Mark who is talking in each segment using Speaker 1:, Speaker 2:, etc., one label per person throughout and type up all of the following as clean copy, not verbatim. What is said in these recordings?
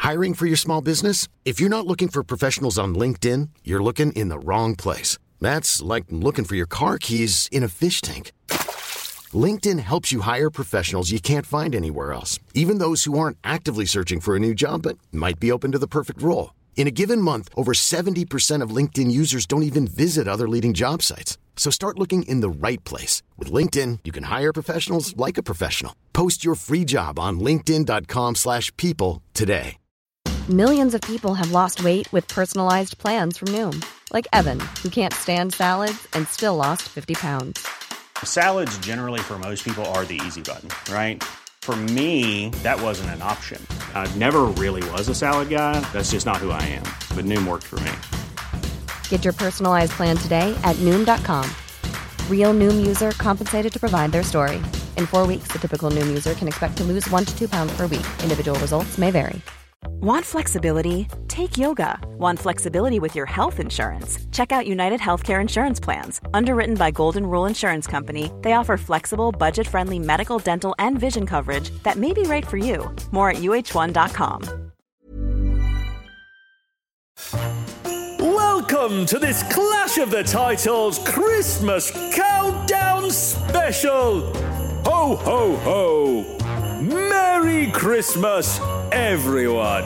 Speaker 1: Hiring for your small business? If you're not looking for professionals on LinkedIn, you're looking in the wrong place. That's like looking for your car keys in a fish tank. LinkedIn helps you hire professionals you can't find anywhere else, even those who aren't actively searching for a new job but might be open to the perfect role. In a given month, over 70% of LinkedIn users don't even visit other leading job sites. So start looking in the right place. With LinkedIn, you can hire professionals like a professional. Post your free job on linkedin.com/people today.
Speaker 2: Millions of people have lost weight with personalized plans from Noom. Like Evan, who can't stand salads and still lost 50 pounds.
Speaker 3: Salads generally for most people are the easy button, right? For me, that wasn't an option. I never really was a salad guy. That's just not who I am. But Noom worked for me.
Speaker 2: Get your personalized plan today at Noom.com. Real Noom user compensated to provide their story. In 4 weeks, the typical Noom user can expect to lose 1 to 2 pounds per week. Individual results may vary.
Speaker 4: Want flexibility? Take yoga. Want flexibility with your health insurance? Check out United Healthcare Insurance Plans. Underwritten by Golden Rule Insurance Company, they offer flexible, budget-friendly medical, dental, and vision coverage that may be right for you. More at UH1.com.
Speaker 5: Welcome to this Clash of the Titles Christmas Countdown Special! Ho, ho, ho! Merry Christmas, everyone!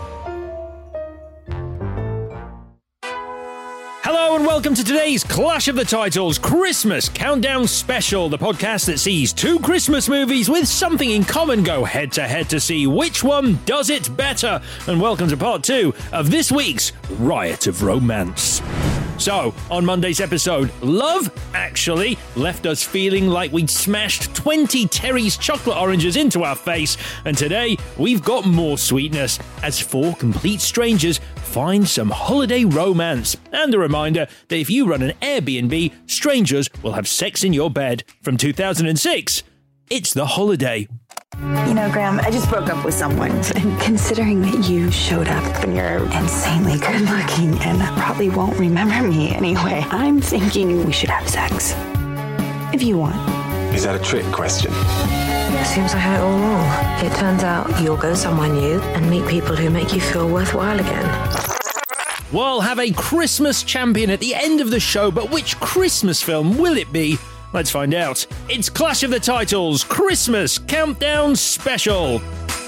Speaker 6: Hello and welcome to today's Clash of the Titles Christmas Countdown Special, the podcast that sees two Christmas movies with something in common go head-to-head to see which one does it better. And welcome to part 2 of this week's Riot of Romance. So, on Monday's episode, Love Actually left us feeling like we'd smashed 20 Terry's chocolate oranges into our face, and today we've got more sweetness as 4 complete strangers find some holiday romance. And a reminder that if you run an Airbnb, strangers will have sex in your bed. From 2006, it's The Holiday.
Speaker 7: You know, Graham, I just broke up with someone, and considering that you showed up and you're insanely good looking and probably won't remember me anyway, I'm thinking we should have sex. If you want.
Speaker 8: Is that a trick question?
Speaker 9: Seems like I had it all wrong. It turns out you'll go somewhere new and meet people who make you feel worthwhile again.
Speaker 6: We'll have a Christmas champion at the end of the show, but which Christmas film will it be? Let's find out. It's Clash of the Titles Christmas Countdown Special.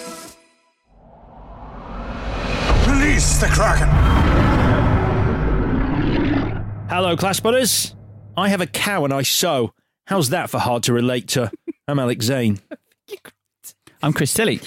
Speaker 8: Release the Kraken!
Speaker 6: Hello, Clash Butters. I have a cow and I sew. How's that for hard to relate to? I'm Alex Zane.
Speaker 10: I'm Chris Tilley.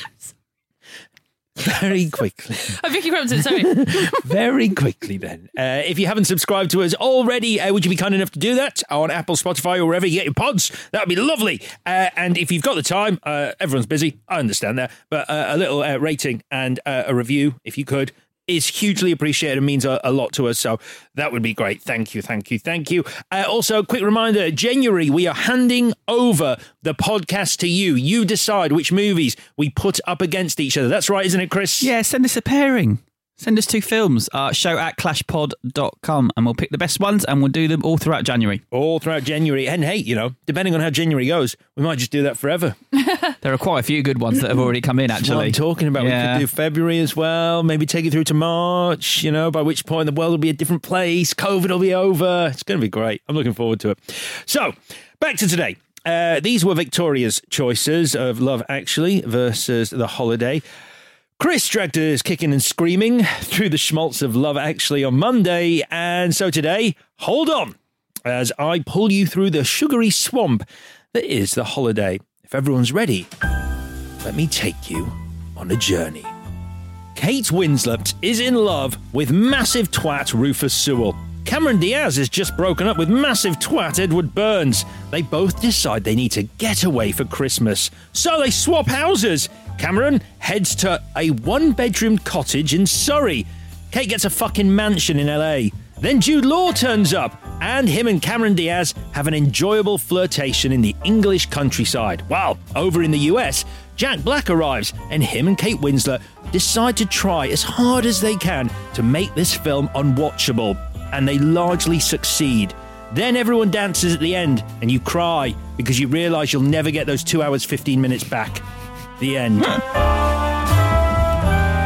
Speaker 6: Very quickly.
Speaker 11: I'm Vicky Crumpton, sorry.
Speaker 6: Very quickly then. If you haven't subscribed to us already, would you be kind enough to do that on Apple, Spotify, or wherever you get your pods? That would be lovely. And if you've got the time, everyone's busy, I understand that, but a little rating and a review, if you could, is hugely appreciated and means a lot to us. So that would be great. Thank you, thank you, thank you. Also, quick reminder, January, we are handing over the podcast to you. You decide which movies we put up against each other. That's right, isn't it, Chris?
Speaker 10: Yeah, send us a pairing. Send us 2 films. Show at clashpod.com and we'll pick the best ones and we'll do them all throughout January.
Speaker 6: All throughout January. And hey, you know, depending on how January goes, we might just do that forever.
Speaker 10: There are quite a few good ones that have already come in, actually.
Speaker 6: That's what I'm talking about.
Speaker 10: Yeah.
Speaker 6: We could do February as well, maybe take it through to March, you know, by which point the world will be a different place. COVID will be over. It's going to be great. I'm looking forward to it. So, back to today. These were Victoria's choices of Love Actually versus The Holiday. Chris dragged us kicking and screaming through the schmaltz of Love Actually on Monday, and so today, hold on, as I pull you through the sugary swamp that is The Holiday. If everyone's ready, let me take you on a journey. Kate Winslet is in love with massive twat Rufus Sewell. Cameron Diaz has just broken up with massive twat Edward Burns. They both decide they need to get away for Christmas, so they swap houses. Cameron heads to a 1-bedroom cottage in Surrey. Kate gets a fucking mansion in LA. Then Jude Law turns up, and him and Cameron Diaz have an enjoyable flirtation in the English countryside. While over in the US, Jack Black arrives, and him and Kate Winslet decide to try as hard as they can to make this film unwatchable, and they largely succeed. Then everyone dances at the end, and you cry because you realise you'll never get those 2 hours 15 minutes back. The end.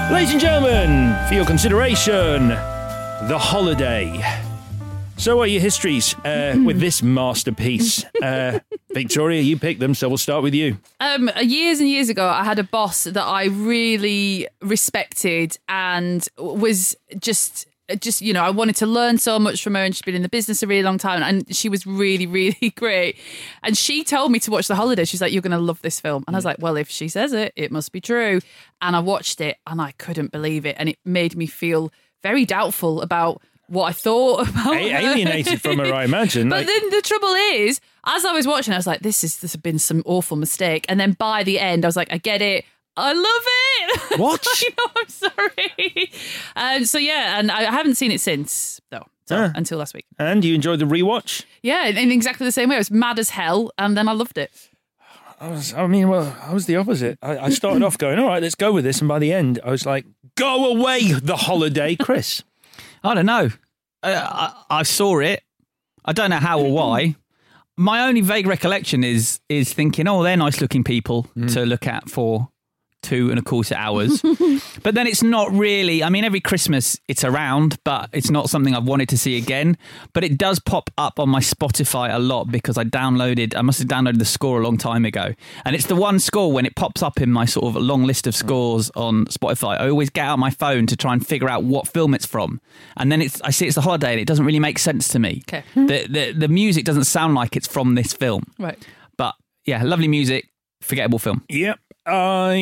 Speaker 6: Ladies and gentlemen, for your consideration, The Holiday. So what are your histories with this masterpiece? Victoria, you picked them, so we'll start with you.
Speaker 11: Years and years ago, I had a boss that I really respected and was just, I wanted to learn so much from her, and she'd been in the business a really long time, and she was really, really great. And she told me to watch The Holiday. She's like, you're going to love this film. And I was like, well, if she says it, it must be true. And I watched it and I couldn't believe it. And it made me feel very doubtful about what I thought about her.
Speaker 6: Alienated from her, I imagine.
Speaker 11: But then the trouble is, as I was watching, I was like, this has been some awful mistake. And then by the end, I was like, I get it. I love it.
Speaker 6: What?
Speaker 11: I'm sorry. And I haven't seen it since, though. Until last week.
Speaker 6: And you enjoyed the rewatch?
Speaker 11: Yeah, in exactly the same way. I was mad as hell, and then I loved it.
Speaker 6: I was the opposite. I started off going, all right, let's go with this. And by the end, I was like, go away, The Holiday. Chris?
Speaker 10: I don't know. I saw it. I don't know how or why. My only vague recollection is thinking, oh, they're nice looking people to look at for 2.25 hours. But then it's not really, I mean, every Christmas it's around, but it's not something I've wanted to see again. But it does pop up on my Spotify a lot because I must have downloaded the score a long time ago. And it's the one score when it pops up in my sort of long list of scores on Spotify. I always get out my phone to try and figure out what film it's from. And then I see it's The Holiday and it doesn't really make sense to me.
Speaker 11: Okay.
Speaker 10: The music doesn't sound like it's from this film.
Speaker 11: Right.
Speaker 10: But yeah, lovely music, forgettable film.
Speaker 6: Yep. I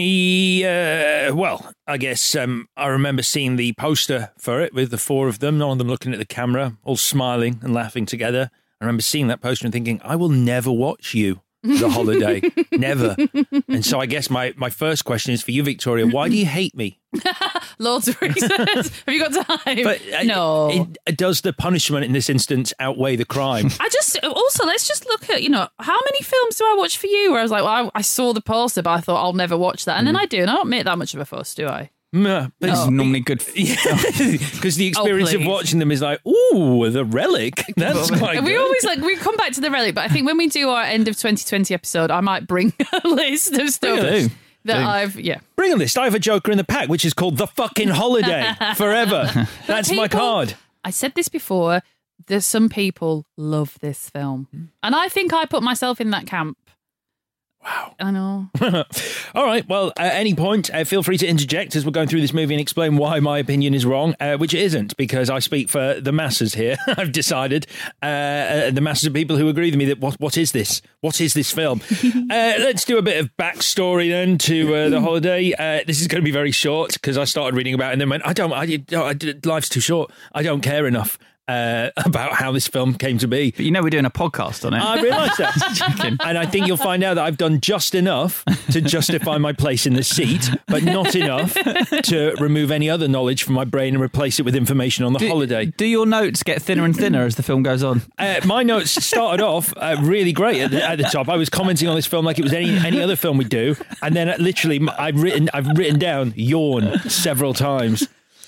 Speaker 6: guess I remember seeing the poster for it with the four of them, none of them looking at the camera, all smiling and laughing together. I remember seeing that poster and thinking, I will never watch you, The Holiday. Never. And so I guess my first question is for you, Victoria. Why do you hate me?
Speaker 11: Loads of reasons. Have you got time?
Speaker 6: But
Speaker 11: no.
Speaker 6: Does the punishment in this instance outweigh the crime?
Speaker 11: Let's just look at, how many films do I watch for you where I was like, well, I saw the poster, but I thought I'll never watch that. And then I do, and I don't make that much of a fuss, do I?
Speaker 6: No, but
Speaker 10: it's normally good.
Speaker 6: Because the experience of watching them is like, ooh, The Relic. That's quite good.
Speaker 11: We always we come back to The Relic, but I think when we do our end of 2020 episode, I might bring a list of stuff.
Speaker 6: Bring a list. I have a joker in the pack, which is called The Fucking Holiday Forever. That's my card.
Speaker 11: I said this before. There's some people love this film. And I think I put myself in that camp.
Speaker 6: Wow.
Speaker 11: I know.
Speaker 6: All right. Well, at any point, feel free to interject as we're going through this movie and explain why my opinion is wrong, which it isn't, because I speak for the masses here. I've decided the masses of people who agree with me that what is this? What is this film? Let's do a bit of backstory then to The Holiday. This is going to be very short because I started reading about it and then went, life's too short. I don't care enough. About how this film came to be.
Speaker 10: But we're doing a podcast on it.
Speaker 6: I realise that. And I think you'll find out that I've done just enough to justify my place in the seat, but not enough to remove any other knowledge from my brain and replace it with information on The Holiday.
Speaker 10: Do your notes get thinner and thinner as the film goes on?
Speaker 6: My notes started off really great at the top. I was commenting on this film like it was any other film we do, and then literally I've written down yawn several times.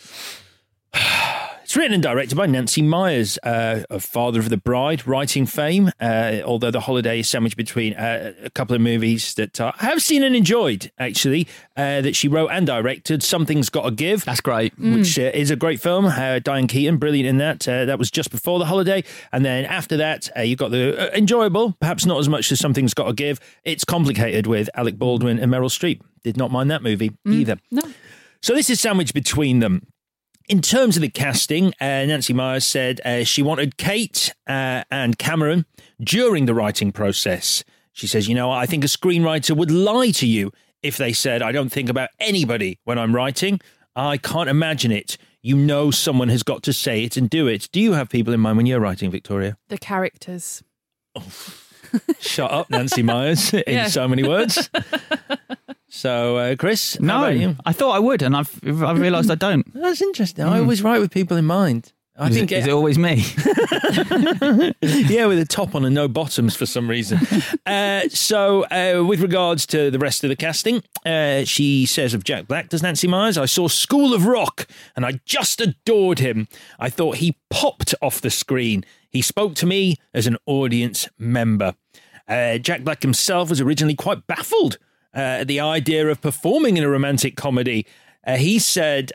Speaker 6: It's written and directed by Nancy Myers, father of the bride, writing fame, although The Holiday is sandwiched between a couple of movies that I have seen and enjoyed, actually, that she wrote and directed. Something's Gotta Give.
Speaker 10: That's great.
Speaker 6: Which is a great film. Diane Keaton, brilliant in that. That was just before The Holiday. And then after that, you've got the enjoyable, perhaps not as much as Something's Gotta Give. It's Complicated with Alec Baldwin and Meryl Streep. Did not mind that movie either.
Speaker 11: No.
Speaker 6: So this is sandwiched between them. In terms of the casting, Nancy Myers said she wanted Kate and Cameron during the writing process. She says, I think a screenwriter would lie to you if they said, I don't think about anybody when I'm writing. I can't imagine it. Someone has got to say it and do it. Do you have people in mind when you're writing, Victoria?
Speaker 11: The characters.
Speaker 6: Oh, shut up, Nancy Myers, in so many words. So, Chris, how about you?
Speaker 10: I thought I would, and I've realised I don't.
Speaker 6: That's interesting. I always write with people in mind.
Speaker 10: Is it always me?
Speaker 6: Yeah, with a top on and no bottoms for some reason. So, with regards to the rest of the casting, she says of Jack Black, does Nancy Myers, I saw School of Rock and I just adored him. I thought he popped off the screen. He spoke to me as an audience member. Jack Black himself was originally quite baffled at the idea of performing in a romantic comedy. He said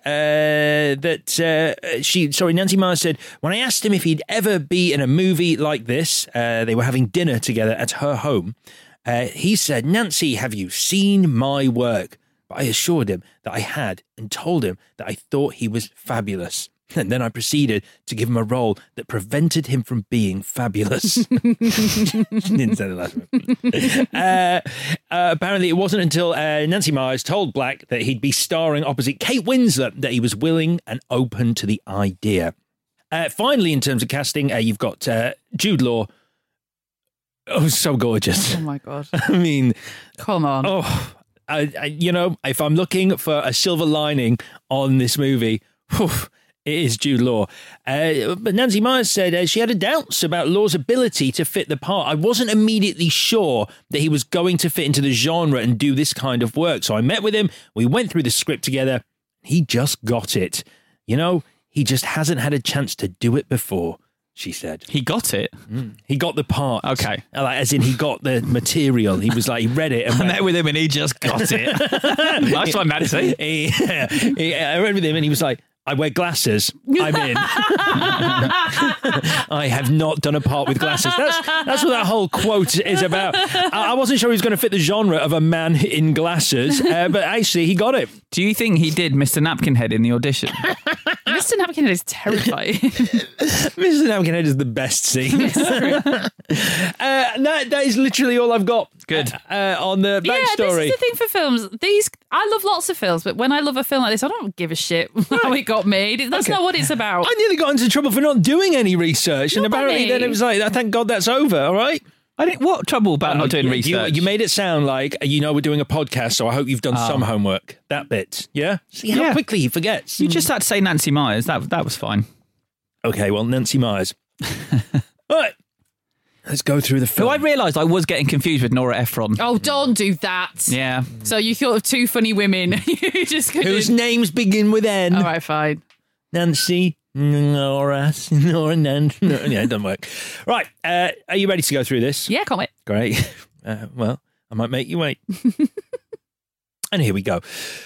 Speaker 6: Nancy Myers said, when I asked him if he'd ever be in a movie like this, they were having dinner together at her home. He said, Nancy, have you seen my work? But I assured him that I had and told him that I thought he was fabulous. And then I proceeded to give him a role that prevented him from being fabulous. Didn't say the last one. Apparently, it wasn't until Nancy Myers told Black that he'd be starring opposite Kate Winslet that he was willing and open to the idea. Finally, in terms of casting, you've got Jude Law. Oh, so gorgeous.
Speaker 11: Oh, my God.
Speaker 6: I mean...
Speaker 11: Come on.
Speaker 6: Oh, if I'm looking for a silver lining on this movie... It is Jude Law. But Nancy Myers said she had doubts about Law's ability to fit the part. I wasn't immediately sure that he was going to fit into the genre and do this kind of work. So I met with him. We went through the script together. He just got it. He just hasn't had a chance to do it before, she said.
Speaker 10: He got it?
Speaker 6: He got the part.
Speaker 10: Okay.
Speaker 6: As in he got the material. He was like, he read it. And
Speaker 10: I met with him and he just got it. Nice one, Nancy.
Speaker 6: I read with him and he was like, I wear glasses. I'm in. I have not done a part with glasses. That's what that whole quote is about. I wasn't sure he was going to fit the genre of a man in glasses, but actually he got it.
Speaker 10: Do you think he did Mr. Napkinhead in the audition?
Speaker 11: Mr. Napkinhead is terrifying.
Speaker 6: Mr. Napkinhead is the best scene. That is literally all I've got.
Speaker 10: Good.
Speaker 6: On the backstory.
Speaker 11: This is the thing for films. I love lots of films, but when I love a film like this, I don't give a shit how it got made. That's not what it's about.
Speaker 6: I nearly got into trouble for not doing any research, and apparently then it was like, thank God that's over, all right?
Speaker 10: What trouble about not doing research?
Speaker 6: You made it sound like, we're doing a podcast, so I hope you've done some homework. That bit, yeah? See how quickly he forgets.
Speaker 10: You just had to say Nancy Myers. That was fine.
Speaker 6: Okay, well, Nancy Myers. All right. Let's go through the film.
Speaker 10: So I realised I was getting confused with Nora Ephron.
Speaker 11: Oh, don't do that.
Speaker 10: Yeah.
Speaker 11: So you thought of two funny women. You just couldn't.
Speaker 6: Whose names begin with N.
Speaker 11: All right, fine.
Speaker 6: Nancy, Nora, Nancy. No, yeah, it doesn't work. Right. Are you ready to go through this?
Speaker 11: Yeah, can't wait.
Speaker 6: Great. Well, I might make you wait. And here we go.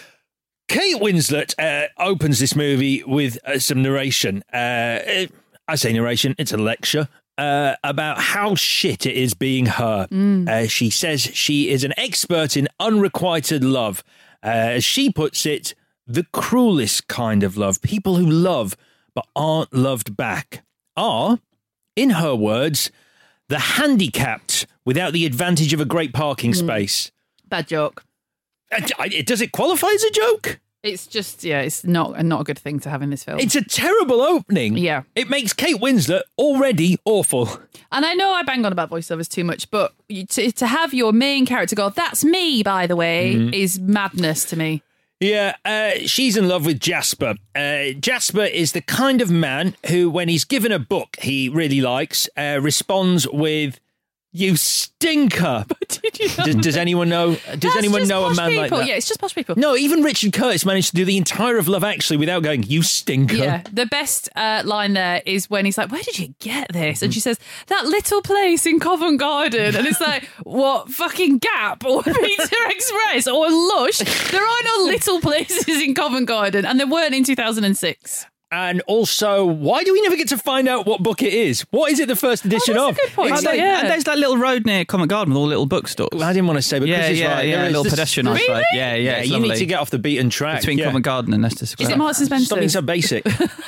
Speaker 6: Kate Winslet opens this movie with some narration. I say narration, it's a lecture. About how shit it is being her. She says she is an expert in unrequited love. As she puts it, the cruelest kind of love. People who love but aren't loved back are, in her words, the handicapped without the advantage of a great parking space.
Speaker 11: Bad joke.
Speaker 6: Does it qualify as a joke?
Speaker 11: It's just, it's not a good thing to have in this film.
Speaker 6: It's a terrible opening.
Speaker 11: Yeah.
Speaker 6: It makes Kate Winslet already awful.
Speaker 11: And I know I bang on about voiceovers too much, but to have your main character go, that's me, by the way, is madness to me.
Speaker 6: Yeah, she's in love with Jasper. Jasper is the kind of man who, when he's given a book he really likes, responds with, "You stinker."
Speaker 11: Did you
Speaker 6: does anyone know? Does anyone know a man
Speaker 11: people.
Speaker 6: like that?
Speaker 11: Yeah, it's just posh people.
Speaker 6: No, even Richard Curtis managed to do the entire of Love Actually without going, "You stinker."
Speaker 11: Yeah, the best line there is when he's like, "Where did you get this?" And she says, "That little place in Covent Garden." And it's like, what, fucking Gap or Pizza Express or Lush? There are no little places in Covent Garden, and there weren't in 2006.
Speaker 6: And also, why do we never get to find out what book it is? What is it the first edition of?
Speaker 11: That's a good point.
Speaker 10: And there's that little road near Covent Garden with all little bookstores.
Speaker 6: Well, I didn't want to say, but Chris is right.
Speaker 10: Yeah, a little pedestrian
Speaker 11: Really?
Speaker 10: outside. Yeah,
Speaker 6: Yeah, you need to get off the beaten track.
Speaker 10: Between Covent Garden and Leicester Square.
Speaker 11: Is it Marks and Spencer's?
Speaker 6: Stop being so basic.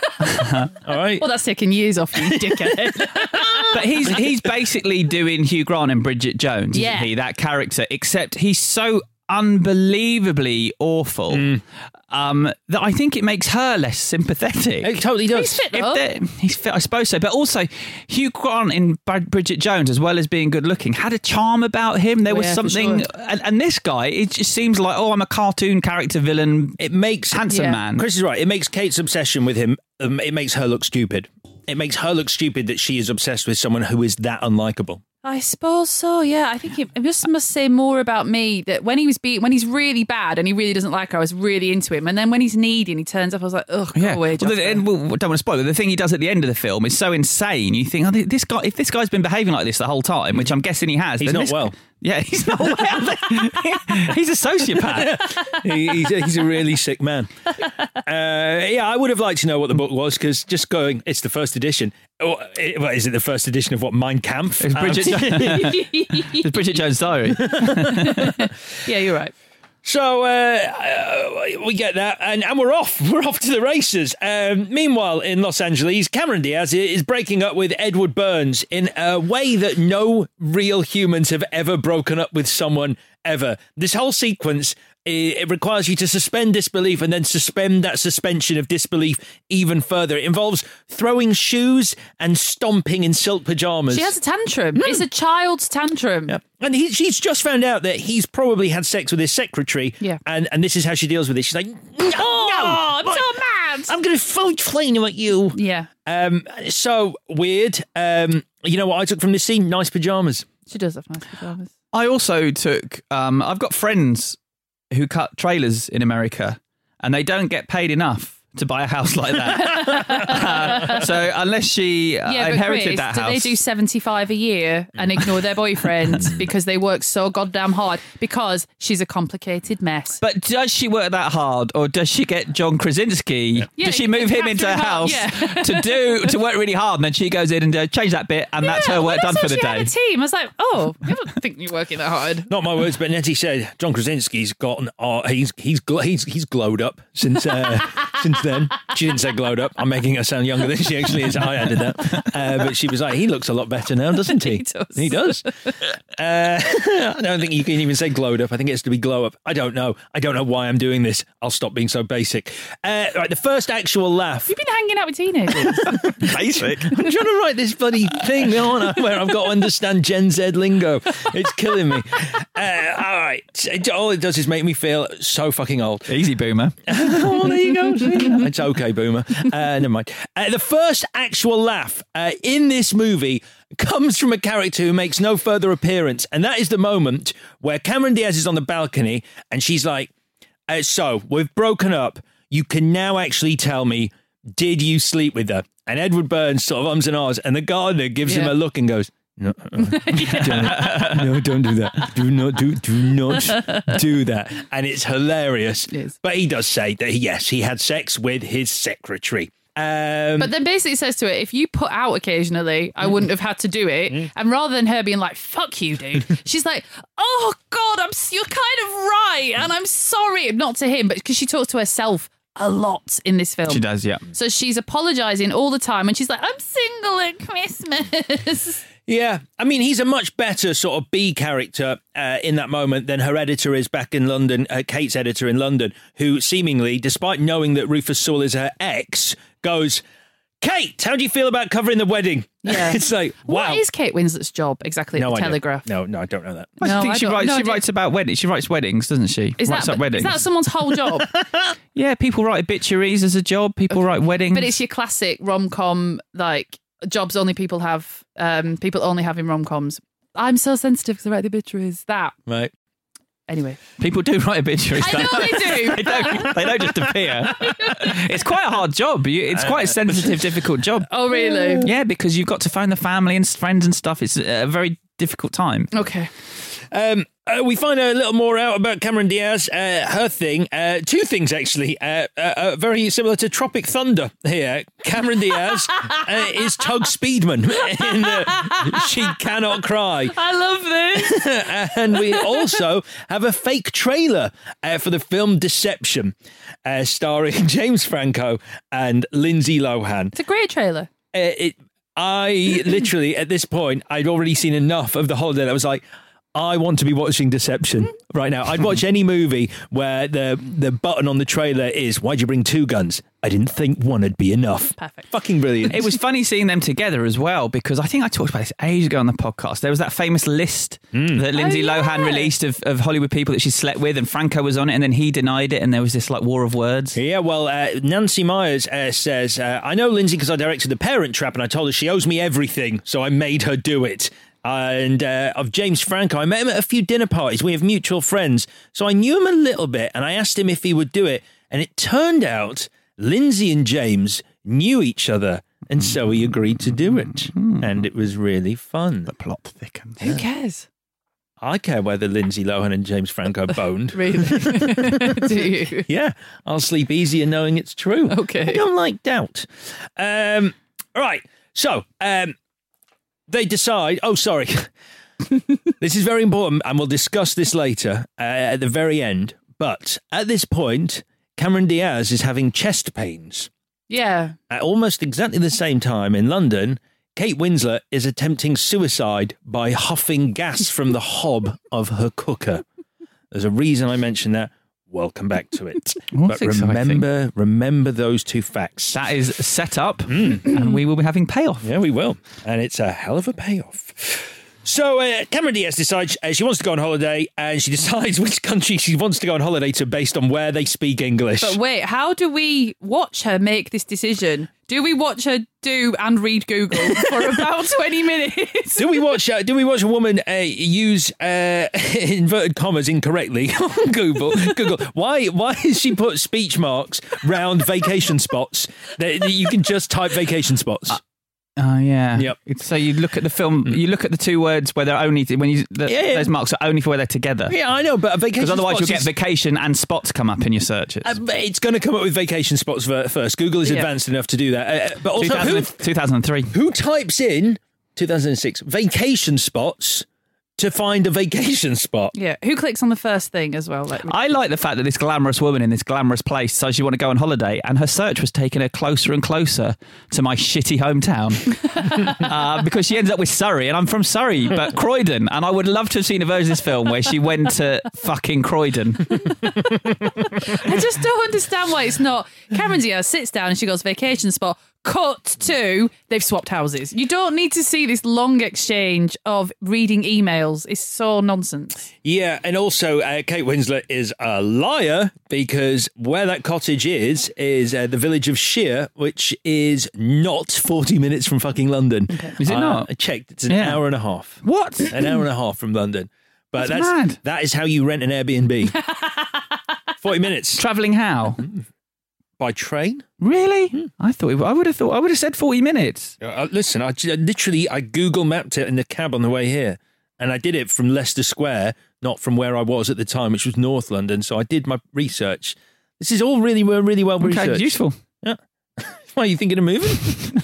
Speaker 6: All right.
Speaker 11: Well, that's taking years off you, dickhead.
Speaker 10: But he's basically doing Hugh Grant and Bridget Jones,
Speaker 11: Yeah.
Speaker 10: isn't he? That character, except he's so unbelievably awful that I think it makes her less sympathetic.
Speaker 6: It totally does.
Speaker 11: He's fit, though.
Speaker 10: He's fit, I suppose so. But also, Hugh Grant in Bridget Jones, as well as being good looking, had a charm about him. There was something, and this guy, it just seems like, I'm a cartoon character villain.
Speaker 6: It makes
Speaker 10: handsome man.
Speaker 6: Chris is right. It makes Kate's obsession with him. It makes her look stupid. It makes her look stupid that she is obsessed with someone who is that unlikable.
Speaker 11: I suppose so, yeah. I think it just must say more about me that when he's really bad and he really doesn't like her, I was really into him. And then when he's needy and he turns up, I was like, ugh, go away, Jasper.
Speaker 10: And we don't want to spoil it. The thing he does at the end of the film is so insane. You think, if this guy's been behaving like this the whole time, which I'm guessing he has.
Speaker 6: He's
Speaker 10: then
Speaker 6: not well.
Speaker 10: Yeah, he's not aware. He's a sociopath.
Speaker 6: He's a really sick man. I would have liked to know what the book was, because just going, it's the first edition. Is it the first edition of what, Mein Kampf?
Speaker 10: It's Bridget Jones' Diary.
Speaker 11: Yeah, you're right.
Speaker 6: So we get that, and we're off. We're off to the races. Meanwhile, in Los Angeles, Cameron Diaz is breaking up with Edward Burns in a way that no real humans have ever broken up with someone ever. This whole sequence, it requires you to suspend disbelief and then suspend that suspension of disbelief even further. It involves throwing shoes and stomping in silk pajamas.
Speaker 11: She has a tantrum. It's a child's tantrum.
Speaker 6: Yep. And she's just found out that he's probably had sex with his secretary.
Speaker 11: Yeah.
Speaker 6: And this is how she deals with it. She's like, no,
Speaker 11: I'm so mad.
Speaker 6: I'm going to flame at you.
Speaker 11: Yeah.
Speaker 6: So weird. You know what I took from this scene? Nice pajamas.
Speaker 11: She does have nice pajamas.
Speaker 10: I also took, I've got friends who cut trailers in America, and they don't get paid enough to buy a house like that. So unless she inherited that house.
Speaker 11: Do they do 75 a year and ignore their boyfriend because they work so goddamn hard because she's a complicated mess?
Speaker 10: But does she work that hard, or does she get John Krasinski?
Speaker 11: Yeah,
Speaker 10: does she move him into a house to work really hard, and then she goes in and change that bit, and that's her work done for the day?
Speaker 11: Had a team. I was like, I don't think you're working that hard.
Speaker 6: Not my words, but Nettie said John Krasinski's got an he's glowed up since then. She didn't say glowed up. I'm making her sound younger than she actually is. I added that. But she was like, he looks a lot better now, doesn't he? He does. I don't think you can even say glowed up. I think it has to be glow up. I don't know why I'm doing this. I'll stop being so basic. Right, the first actual laugh.
Speaker 11: You've been hanging out with teenagers.
Speaker 10: Basic.
Speaker 6: I'm trying to write this bloody thing, aren't I, where I've got to understand Gen Z lingo. It's killing me. All right. All it does is make me feel so fucking old.
Speaker 10: Easy, boomer.
Speaker 6: Oh, there you go. It's okay, boomer. Never mind. The first actual laugh in this movie comes from a character who makes no further appearance, and that is the moment where Cameron Diaz is on the balcony and she's like, so we've broken up. You can now actually tell me, did you sleep with her? And Edward Burns sort of ums and ahs, and the gardener gives him a look and goes, no, don't do that. Do not do that. And it's hilarious.
Speaker 11: Yes.
Speaker 6: But he does say that, yes, he had sex with his secretary.
Speaker 11: But then basically says to her, if you put out occasionally, I wouldn't have had to do it. And rather than her being like, fuck you, dude, she's like, oh, God, you're kind of right. And I'm sorry. Not to him, but because she talks to herself a lot in this film.
Speaker 10: She does, yeah.
Speaker 11: So she's apologising all the time. And she's like, I'm single at Christmas.
Speaker 6: Yeah, I mean, he's a much better sort of B character in that moment than her editor is back in London, Kate's editor in London, who seemingly, despite knowing that Rufus Sewell is her ex, goes, Kate, how do you feel about covering the wedding?
Speaker 11: Yeah.
Speaker 6: It's like, wow.
Speaker 11: What is Kate Winslet's job exactly at the Telegraph?
Speaker 6: No, I don't know that.
Speaker 10: I think she writes about weddings. She writes weddings, doesn't she?
Speaker 11: Is
Speaker 10: writes up weddings.
Speaker 11: Is that someone's whole job?
Speaker 10: Yeah, people write obituaries as a job. People write weddings.
Speaker 11: But it's your classic rom-com, like, jobs only people have, people only have in rom-coms. I'm so sensitive because I write the obituaries. That.
Speaker 6: Right.
Speaker 11: Anyway.
Speaker 10: People do write obituaries.
Speaker 11: I know they do.
Speaker 10: they don't just appear. It's quite a hard job. It's quite a sensitive, difficult job.
Speaker 11: Oh, really?
Speaker 10: Yeah, because you've got to phone the family and friends and stuff. It's a very difficult time.
Speaker 11: Okay.
Speaker 6: We find a little more out about Cameron Diaz. Her thing, two things actually, very similar to Tropic Thunder here. Cameron Diaz is Tug Speedman in She Cannot Cry.
Speaker 11: I love this.
Speaker 6: And we also have a fake trailer for the film Deception, starring James Franco and Lindsay Lohan.
Speaker 11: It's a great trailer.
Speaker 6: I literally, at this point, I'd already seen enough of the holiday that was like, I want to be watching Deception right now. I'd watch any movie where the button on the trailer is, why'd you bring two guns? I didn't think one would be enough.
Speaker 11: Perfect.
Speaker 6: Fucking brilliant.
Speaker 10: It was funny seeing them together as well, because I think I talked about this ages ago on the podcast. There was that famous list that Lindsay Lohan released of Hollywood people that she slept with, and Franco was on it, and then he denied it, and there was this like war of words.
Speaker 6: Yeah, well, Nancy Myers says, I know Lindsay because I directed The Parent Trap, and I told her she owes me everything, so I made her do it. And of James Franco, I met him at a few dinner parties. We have mutual friends. So I knew him a little bit, and I asked him if he would do it. And it turned out Lindsay and James knew each other, and so he agreed to do it. And it was really fun.
Speaker 10: The plot thickens.
Speaker 11: Who cares?
Speaker 6: I care whether Lindsay Lohan and James Franco boned.
Speaker 11: Really? Do you?
Speaker 6: Yeah, I'll sleep easier knowing it's true.
Speaker 11: Okay.
Speaker 6: I don't like doubt. All right, so they decide... Oh, sorry. This is very important, and we'll discuss this later at the very end. But at this point, Cameron Diaz is having chest pains.
Speaker 11: Yeah.
Speaker 6: At almost exactly the same time in London, Kate Winslet is attempting suicide by huffing gas from the hob of her cooker. There's a reason I mentioned that. We'll come back to it.
Speaker 10: But
Speaker 6: remember those two facts.
Speaker 10: That is set up, and we will be having payoff.
Speaker 6: Yeah, we will. And it's a hell of a payoff. So Cameron Diaz decides she wants to go on holiday, and she decides which country she wants to go on holiday to based on where they speak English.
Speaker 11: But wait, how do we watch her make this decision? Do we watch her do and read Google for about 20 minutes?
Speaker 6: Do we watch a woman use inverted commas incorrectly on Google? Why has she put speech marks round vacation spots that you can just type vacation spots?
Speaker 10: Oh, yeah.
Speaker 6: Yep.
Speaker 10: So you look at the film, you look at the two words where they're only, those marks are only for where they're together.
Speaker 6: Yeah, I know, but vacation
Speaker 10: because otherwise
Speaker 6: spots
Speaker 10: you'll get vacation and spots come up in your searches.
Speaker 6: It's going to come up with vacation spots first. Google is advanced enough to do that. But also,
Speaker 10: 2003.
Speaker 6: Who types in 2006 vacation spots to find a vacation spot?
Speaker 11: Yeah, who clicks on the first thing as well?
Speaker 10: I like the fact that this glamorous woman in this glamorous place decides she want to go on holiday, and her search was taking her closer and closer to my shitty hometown because she ends up with Surrey, and I'm from Surrey, but Croydon, and I would love to have seen a version of this film where she went to fucking Croydon.
Speaker 11: I just don't understand why it's not. Cameron Diaz sits down and she goes vacation spot. Cut to they've swapped houses. You don't need to see this long exchange of reading emails. It's so nonsense.
Speaker 6: Yeah, and also Kate Winslet is a liar because where that cottage is the village of Sheer, which is not 40 minutes from fucking London.
Speaker 10: Okay. Is it not?
Speaker 6: I checked. It's an hour and a half.
Speaker 10: What?
Speaker 6: An hour and a half from London. But
Speaker 10: that's mad.
Speaker 6: That is how you rent an Airbnb. 40 minutes.
Speaker 10: Travelling how?
Speaker 6: By train?
Speaker 10: Really? I would have said 40 minutes.
Speaker 6: Listen, I Google mapped it in the cab on the way here, and I did it from Leicester Square, not from where I was at the time, which was North London. So I did my research. This is all really well researched.
Speaker 10: Okay, useful.
Speaker 6: Yeah. Why are you thinking of moving?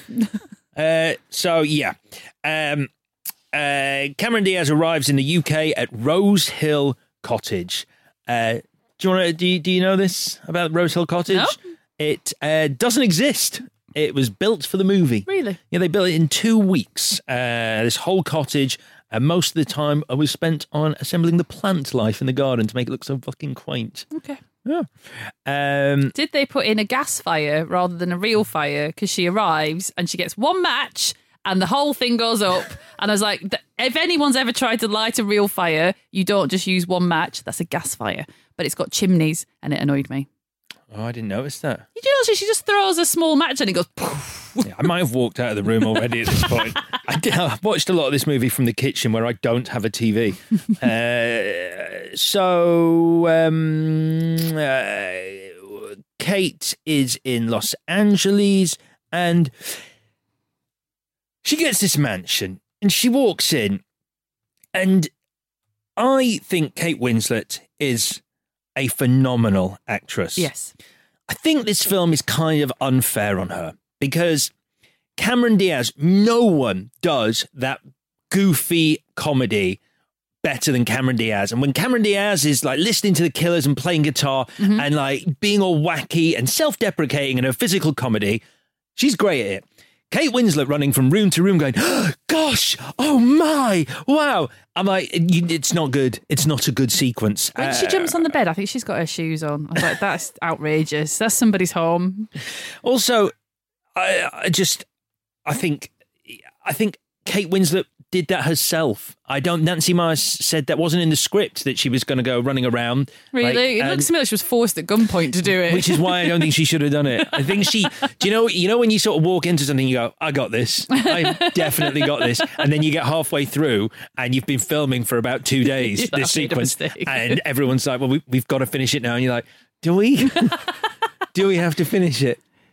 Speaker 6: Cameron Diaz arrives in the UK at Rose Hill Cottage. Do you know this about Rose Hill Cottage?
Speaker 11: No.
Speaker 6: It doesn't exist. It was built for the movie.
Speaker 11: Really?
Speaker 6: Yeah, they built it in 2 weeks. This whole cottage, and most of the time was spent on assembling the plant life in the garden to make it look so fucking quaint.
Speaker 11: Okay.
Speaker 6: Yeah.
Speaker 11: Did they put in a gas fire rather than a real fire? Because she arrives and she gets one match and the whole thing goes up. And I was like, if anyone's ever tried to light a real fire, you don't just use one match. That's a gas fire. But it's got chimneys and it annoyed me.
Speaker 6: Oh, I didn't notice that.
Speaker 11: You know, she just throws a small match and it goes poof.
Speaker 6: Yeah, I might have walked out of the room already at this point. I've watched a lot of this movie from the kitchen where I don't have a TV. Kate is in Los Angeles and she gets this mansion and she walks in, and I think Kate Winslet is a phenomenal actress.
Speaker 11: Yes.
Speaker 6: I think this film is kind of unfair on her because Cameron Diaz, no one does that goofy comedy better than Cameron Diaz. And when Cameron Diaz is like listening to the Killers and playing guitar and like being all wacky and self-deprecating in her physical comedy, she's great at it. Kate Winslet running from room to room going, oh, gosh, oh my, wow. I'm like, it's not good. It's not a good sequence.
Speaker 11: When she jumps on the bed, I think she's got her shoes on. I was like, that's outrageous. That's somebody's home.
Speaker 6: Also, I think Kate Winslet did that herself. Nancy Myers said that wasn't in the script, that she was going to go running around.
Speaker 11: Really? It looks to me like she was forced at gunpoint to do it.
Speaker 6: Which is why I don't think she should have done it. I think you know when you sort of walk into something, you go, I got this. I definitely got this. And then you get halfway through and you've been filming for about 2 days, this sequence. And everyone's like, well, we've got to finish it now. And you're like, do we? Do we have to finish it?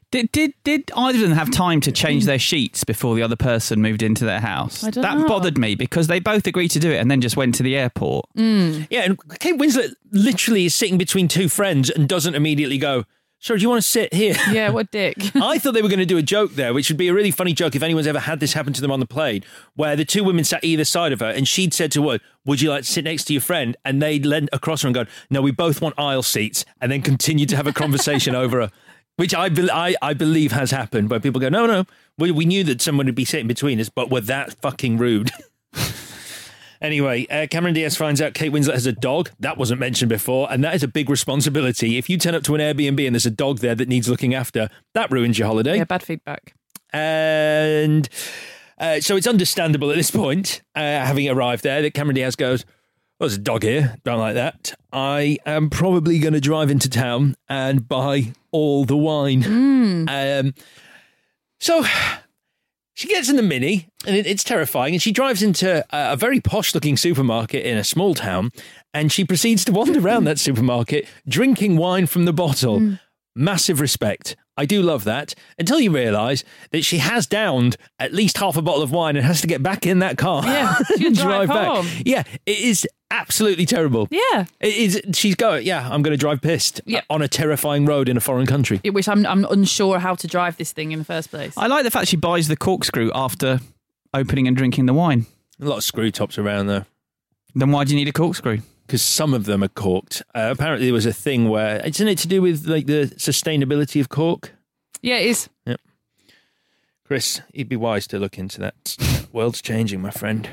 Speaker 10: Did either of them have time to change their sheets before the other person moved into their house?
Speaker 11: I don't
Speaker 10: that
Speaker 11: know.
Speaker 10: bothered me because they both agreed to do it and then just went to the airport.
Speaker 6: Yeah, and Kate Winslet literally is sitting between two friends and doesn't immediately go, sorry, do you want to sit here?
Speaker 11: Yeah, what dick.
Speaker 6: I thought they were going to do a joke there, which would be a really funny joke if anyone's ever had this happen to them on the plane, where the two women sat either side of her and she'd said to her, would you like to sit next to your friend? And they'd leant across her and gone, no, we both want aisle seats, and then continued to have a conversation over her, which I believe has happened, where people go, no, we knew that someone would be sitting between us, but we're that fucking rude. Anyway, Cameron Diaz finds out Kate Winslet has a dog. That wasn't mentioned before, and that is a big responsibility. If you turn up to an Airbnb and there's a dog there that needs looking after, that ruins your holiday.
Speaker 11: Yeah, bad feedback.
Speaker 6: And so it's understandable at this point, having arrived there, that Cameron Diaz goes, well, there's a dog here. Don't like that. I am probably going to drive into town and buy all the wine. So she gets in the Mini, and it's terrifying, and she drives into a very posh-looking supermarket in a small town, and she proceeds to wander around that supermarket, drinking wine from the bottle. Massive respect. I do love that, until you realise that she has downed at least half a bottle of wine and has to get back in that car
Speaker 11: and drive home.
Speaker 6: back. Yeah, it is absolutely terrible.
Speaker 11: Yeah.
Speaker 6: It is. She's going, I'm going to drive pissed on a terrifying road in a foreign country.
Speaker 11: Which I'm unsure how to drive this thing in the first place.
Speaker 10: I like the fact she buys the corkscrew after opening and drinking the wine.
Speaker 6: A lot of screw tops around there.
Speaker 10: Then why do you need a corkscrew?
Speaker 6: Because some of them are corked. Apparently there was a thing where, isn't it to do with like the sustainability of cork?
Speaker 11: Yeah, it is.
Speaker 6: Yep. Chris, you'd be wise to look into that. World's changing, my friend.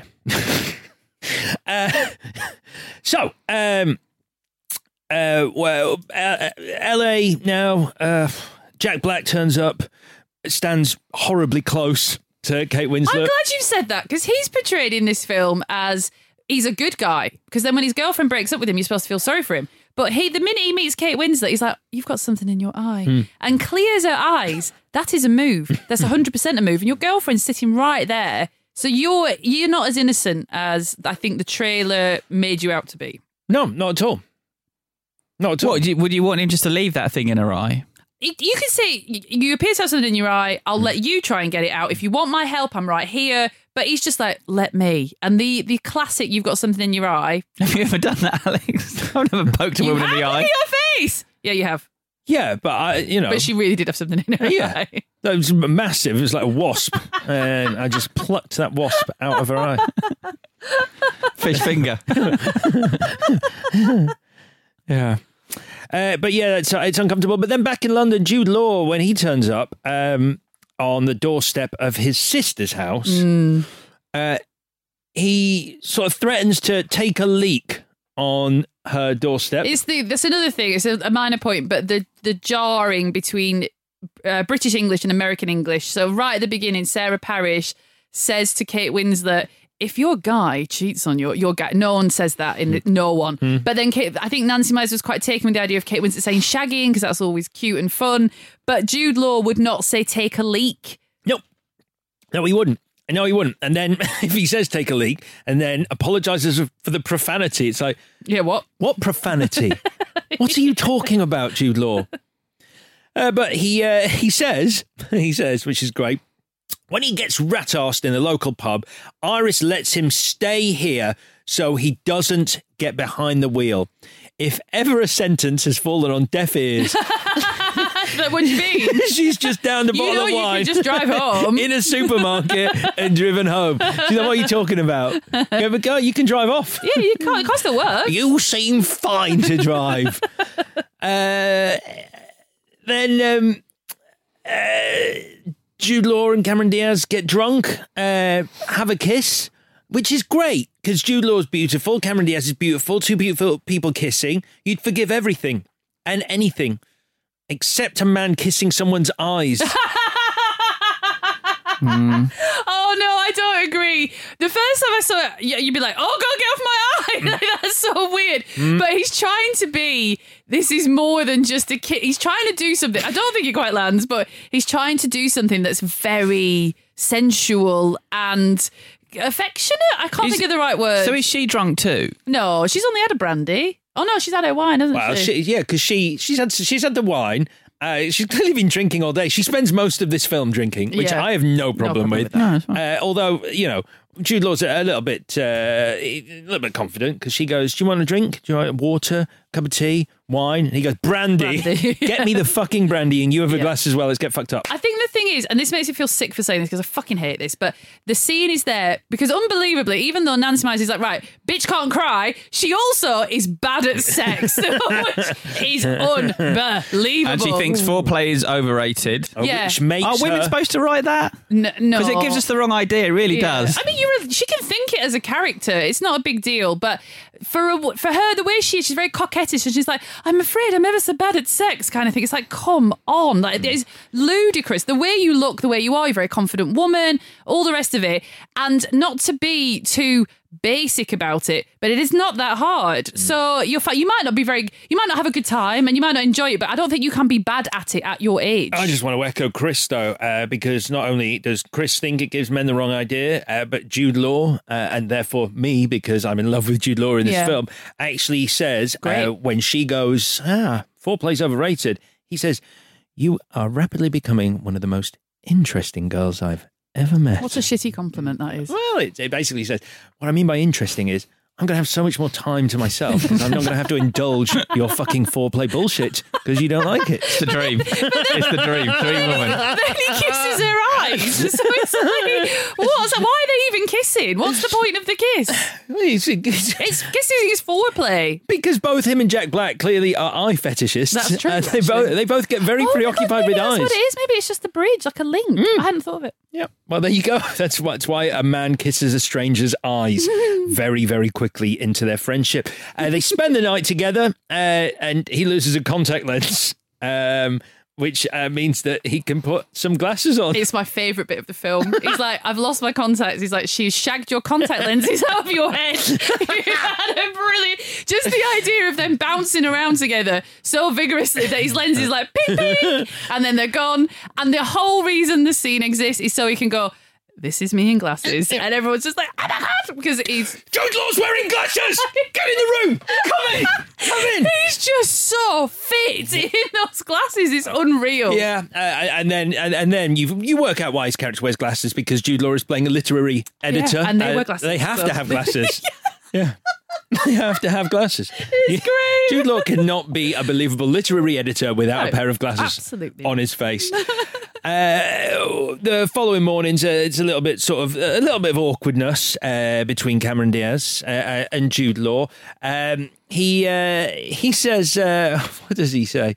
Speaker 6: LA now, Jack Black turns up, stands horribly close to Kate Winslet.
Speaker 11: I'm glad you said that, because he's portrayed in this film as he's a good guy. Because then when his girlfriend breaks up with him, you're supposed to feel sorry for him. But the minute he meets Kate Winslet, he's like, you've got something in your eye. And clears her eyes. That is a move. That's 100% a move. And your girlfriend's sitting right there. So you're not as innocent as I think the trailer made you out to be.
Speaker 6: No, not at all. Not at all.
Speaker 10: What, would you want him just to leave that thing in her eye?
Speaker 11: You can say, you appear to have something in your eye, I'll let you try and get it out. If you want my help, I'm right here. But he's just like, let me. And the classic, you've got something in your eye.
Speaker 10: Have you ever done that, Alex? I've never poked a woman in the eye.
Speaker 11: Look at your face! Yeah, you have.
Speaker 6: Yeah, but
Speaker 11: But she really did have something in her eye.
Speaker 6: That was massive. It was like a wasp. And I just plucked that wasp out of her eye.
Speaker 10: Fish finger.
Speaker 6: Yeah. But yeah, it's uncomfortable. But then back in London, Jude Law, when he turns up on the doorstep of his sister's house, he sort of threatens to take a leak on her doorstep.
Speaker 11: That's another thing. It's a minor point, but the jarring between British English and American English. So right at the beginning, Sarah Parish says to Kate Winslet, if your guy cheats on your guy, no one says that no one. But then I think Nancy Myers was quite taken with the idea of Kate Winslet saying shagging because that's always cute and fun. But Jude Law would not say take a leak.
Speaker 6: Nope. No, he wouldn't. No, he wouldn't. And then if he says take a leak and then apologises for the profanity, it's like,
Speaker 11: yeah, what?
Speaker 6: What profanity? What are you talking about, Jude Law? But he says, which is great, when he gets rat-arsed in the local pub, Iris lets him stay here so he doesn't get behind the wheel. If ever a sentence has fallen on deaf ears...
Speaker 11: What do you mean?
Speaker 6: She's just down the bottle of wine.
Speaker 11: You could just drive home.
Speaker 6: In a supermarket and driven home. She's like, what are you talking about? Go, but girl, you can drive off.
Speaker 11: Yeah, you can't. It costs the work.
Speaker 6: You seem fine to drive. Then Jude Law and Cameron Diaz get drunk, have a kiss, which is great because Jude Law's beautiful, Cameron Diaz is beautiful, two beautiful people kissing. You'd forgive everything and anything except a man kissing someone's eyes.
Speaker 11: Oh, no, I don't agree. The first time I saw it, you'd be like, oh, God, get off my eye. Like, that's so weird. But he's trying to be, this is more than just a kid. He's trying to do something. I don't think it quite lands, but he's trying to do something that's very sensual and affectionate. I can't think of the right word.
Speaker 10: So is she drunk too?
Speaker 11: No, she's only had a brandy. Oh, no, she's had her wine, hasn't she?
Speaker 6: Yeah, because she's had the wine She's clearly been drinking all day. She spends most of this film drinking, which
Speaker 11: Yeah.
Speaker 6: I have no problem with.
Speaker 10: No, it's fine.
Speaker 6: Although, Jude Law's a little bit confident because she goes, "Do you want a drink? Do you want water, cup of tea, wine?" And he goes, "Brandy. Get me the fucking brandy, and you have a glass as well. Let's get fucked up."
Speaker 11: I think the thing is, and this makes me feel sick for saying this because I fucking hate this, but the scene is there because unbelievably, even though Nancy Myers is like, right, bitch can't cry, she also is bad at sex, which is unbelievable.
Speaker 10: And she thinks foreplay is overrated.
Speaker 11: Yeah.
Speaker 6: Which makes
Speaker 10: Are women
Speaker 6: her...
Speaker 10: supposed to write that?
Speaker 11: No.
Speaker 10: Because it gives us the wrong idea. It really does.
Speaker 11: I mean, she can think it as a character. It's not a big deal. But for her, the way she's very coquettish and she's like, I'm afraid I'm ever so bad at sex kind of thing. It's like, come on. Like, it's ludicrous. The way you look, the way you are, you're a very confident woman, all the rest of it. And not to be too basic about it, but it is not that hard. So you might not have a good time and you might not enjoy it, but I don't think you can be bad at it at your age.
Speaker 6: I just want to echo Chris, though, because not only does Chris think it gives men the wrong idea, but Jude Law, and therefore me, because I'm in love with Jude Law in this film, actually says when she goes, foreplay's overrated, he says, "You are rapidly becoming one of the most interesting girls I've ever met."
Speaker 11: What a shitty compliment that is.
Speaker 6: Well, it basically says, what I mean by interesting is I'm going to have so much more time to myself because I'm not going to have to indulge your fucking foreplay bullshit because you don't like it.
Speaker 10: It's the dream. It's the dream. Dream woman.
Speaker 11: Then he kisses her eyes. So it's like, why are they even kissing? What's the point of the kiss? It's kissing is foreplay.
Speaker 6: Because both him and Jack Black clearly are eye fetishists.
Speaker 11: That's true.
Speaker 6: And they both get very preoccupied with eyes.
Speaker 11: That's what it is. Maybe it's just the bridge, like a link. I hadn't thought of it.
Speaker 6: Yeah. Well, there you go. That's why a man kisses a stranger's eyes very, very quickly into their friendship. They spend the night together and he loses a contact lens, which means that he can put some glasses on.
Speaker 11: It's my favourite bit of the film. He's like, I've lost my contacts. He's like, she's shagged your contact lenses out of your head. You had a brilliant... Just the idea of them bouncing around together so vigorously that his lens is like, ping, ping, and then they're gone. And the whole reason the scene exists is so he can go, this is me in glasses. And everyone's just like, oh my God, because he's...
Speaker 6: Jude Law's wearing glasses! Get in the room! Come in!
Speaker 11: He's just so fit in those glasses. It's unreal.
Speaker 6: Yeah, and then you work out why his character wears glasses because Jude Law is playing a literary editor.
Speaker 11: Yeah, and they wear glasses.
Speaker 6: They have to have glasses. Yeah. They have to have glasses.
Speaker 11: It's great.
Speaker 6: Jude Law cannot be a believable literary editor without a pair of glasses on his face. The following mornings, it's a little bit of awkwardness between Cameron Diaz and Jude Law. He says, what does he say?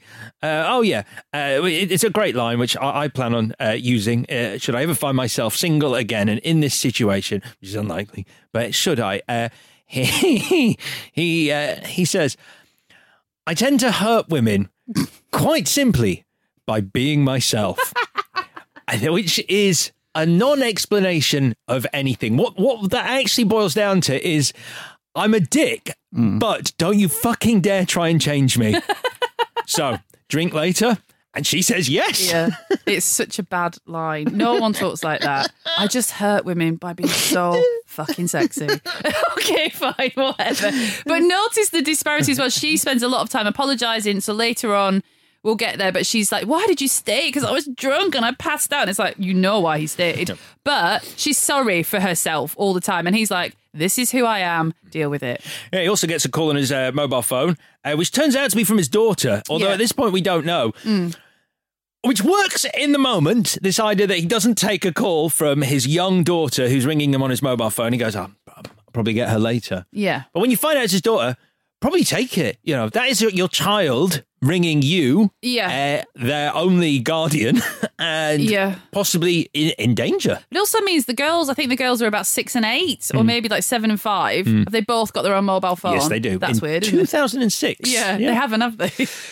Speaker 6: It's a great line which I plan on using. Should I ever find myself single again and in this situation, which is unlikely, but should I? He says, I tend to hurt women quite simply by being myself, which is a non-explanation of anything. What that actually boils down to is I'm a dick, but don't you fucking dare try and change me. So, drink later. And she says yes.
Speaker 11: Yeah, it's such a bad line. No one talks like that. I just hurt women by being so fucking sexy. Okay, fine, whatever. But notice the disparities. Well, she spends a lot of time apologising. So later on, we'll get there. But she's like, why did you stay? Because I was drunk and I passed out. And it's like, you know why he stayed. Yep. But she's sorry for herself all the time. And he's like, this is who I am. Deal with it.
Speaker 6: Yeah, he also gets a call on his mobile phone, which turns out to be from his daughter. Although at this point we don't know. Which works in the moment, this idea that he doesn't take a call from his young daughter who's ringing him on his mobile phone. He goes, I'll probably get her later.
Speaker 11: Yeah.
Speaker 6: But when you find out it's his daughter, probably take it. You know, that is your child ringing you, their only guardian, and possibly in danger.
Speaker 11: It also means I think the girls are about 6 and 8, or maybe like 7 and 5. Have they both got their own mobile phone?
Speaker 6: Yes, they do.
Speaker 11: That's weird, isn't
Speaker 6: 2006.
Speaker 11: Yeah, they haven't, have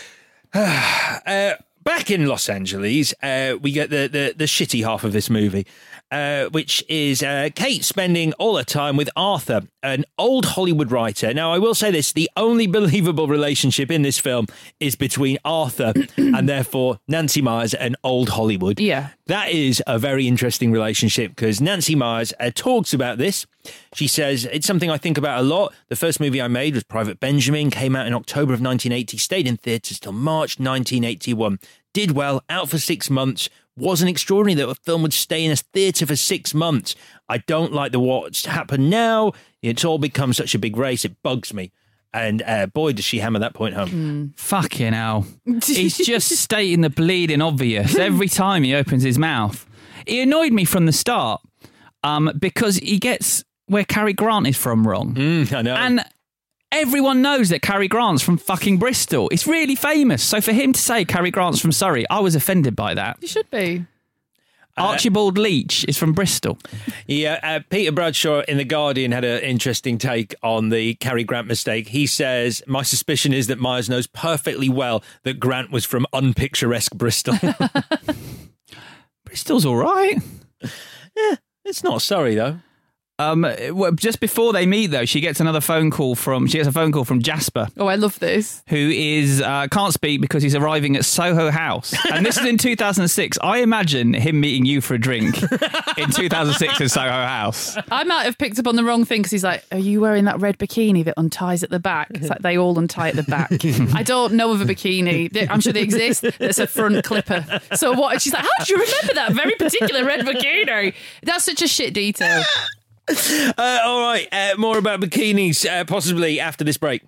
Speaker 11: they?
Speaker 6: Back in Los Angeles, we get the shitty half of this movie, which is Kate spending all her time with Arthur, an old Hollywood writer. Now, I will say this, the only believable relationship in this film is between Arthur and therefore Nancy Myers and old Hollywood.
Speaker 11: Yeah.
Speaker 6: That is a very interesting relationship because Nancy Myers talks about this. She says, it's something I think about a lot. The first movie I made was Private Benjamin, came out in October of 1980, stayed in theatres till March 1981. did well, out for 6 months. Wasn't extraordinary that a film would stay in a theatre for 6 months. I don't like what's happened now. It's all become such a big race. It bugs me. And boy, does she hammer that point home.
Speaker 10: Fucking hell. He's just stating the bleeding obvious every time he opens his mouth. He annoyed me from the start because he gets where Cary Grant is from wrong.
Speaker 6: I know.
Speaker 10: And everyone knows that Cary Grant's from fucking Bristol. It's really famous. So for him to say Cary Grant's from Surrey, I was offended by that.
Speaker 11: You should be.
Speaker 10: Archibald Leach is from Bristol.
Speaker 6: Yeah, Peter Bradshaw in The Guardian had an interesting take on the Cary Grant mistake. He says, my suspicion is that Myers knows perfectly well that Grant was from unpicturesque Bristol.
Speaker 10: Bristol's all right.
Speaker 6: Yeah, it's not Surrey, though.
Speaker 10: Just before they meet, though, she gets a phone call from Jasper.
Speaker 11: Oh, I love this.
Speaker 10: Who is can't speak because he's arriving at Soho House, and this is in 2006. I imagine him meeting you for a drink in 2006 in Soho House.
Speaker 11: I might have picked up on the wrong thing because he's like, "Are you wearing that red bikini that unties at the back?" It's like they all untie at the back. I don't know of a bikini. I'm sure they exist. That's a front clipper. So what? She's like, "How do you remember that very particular red bikini?" That's such a shit detail.
Speaker 6: All right, more about bikinis possibly after this break.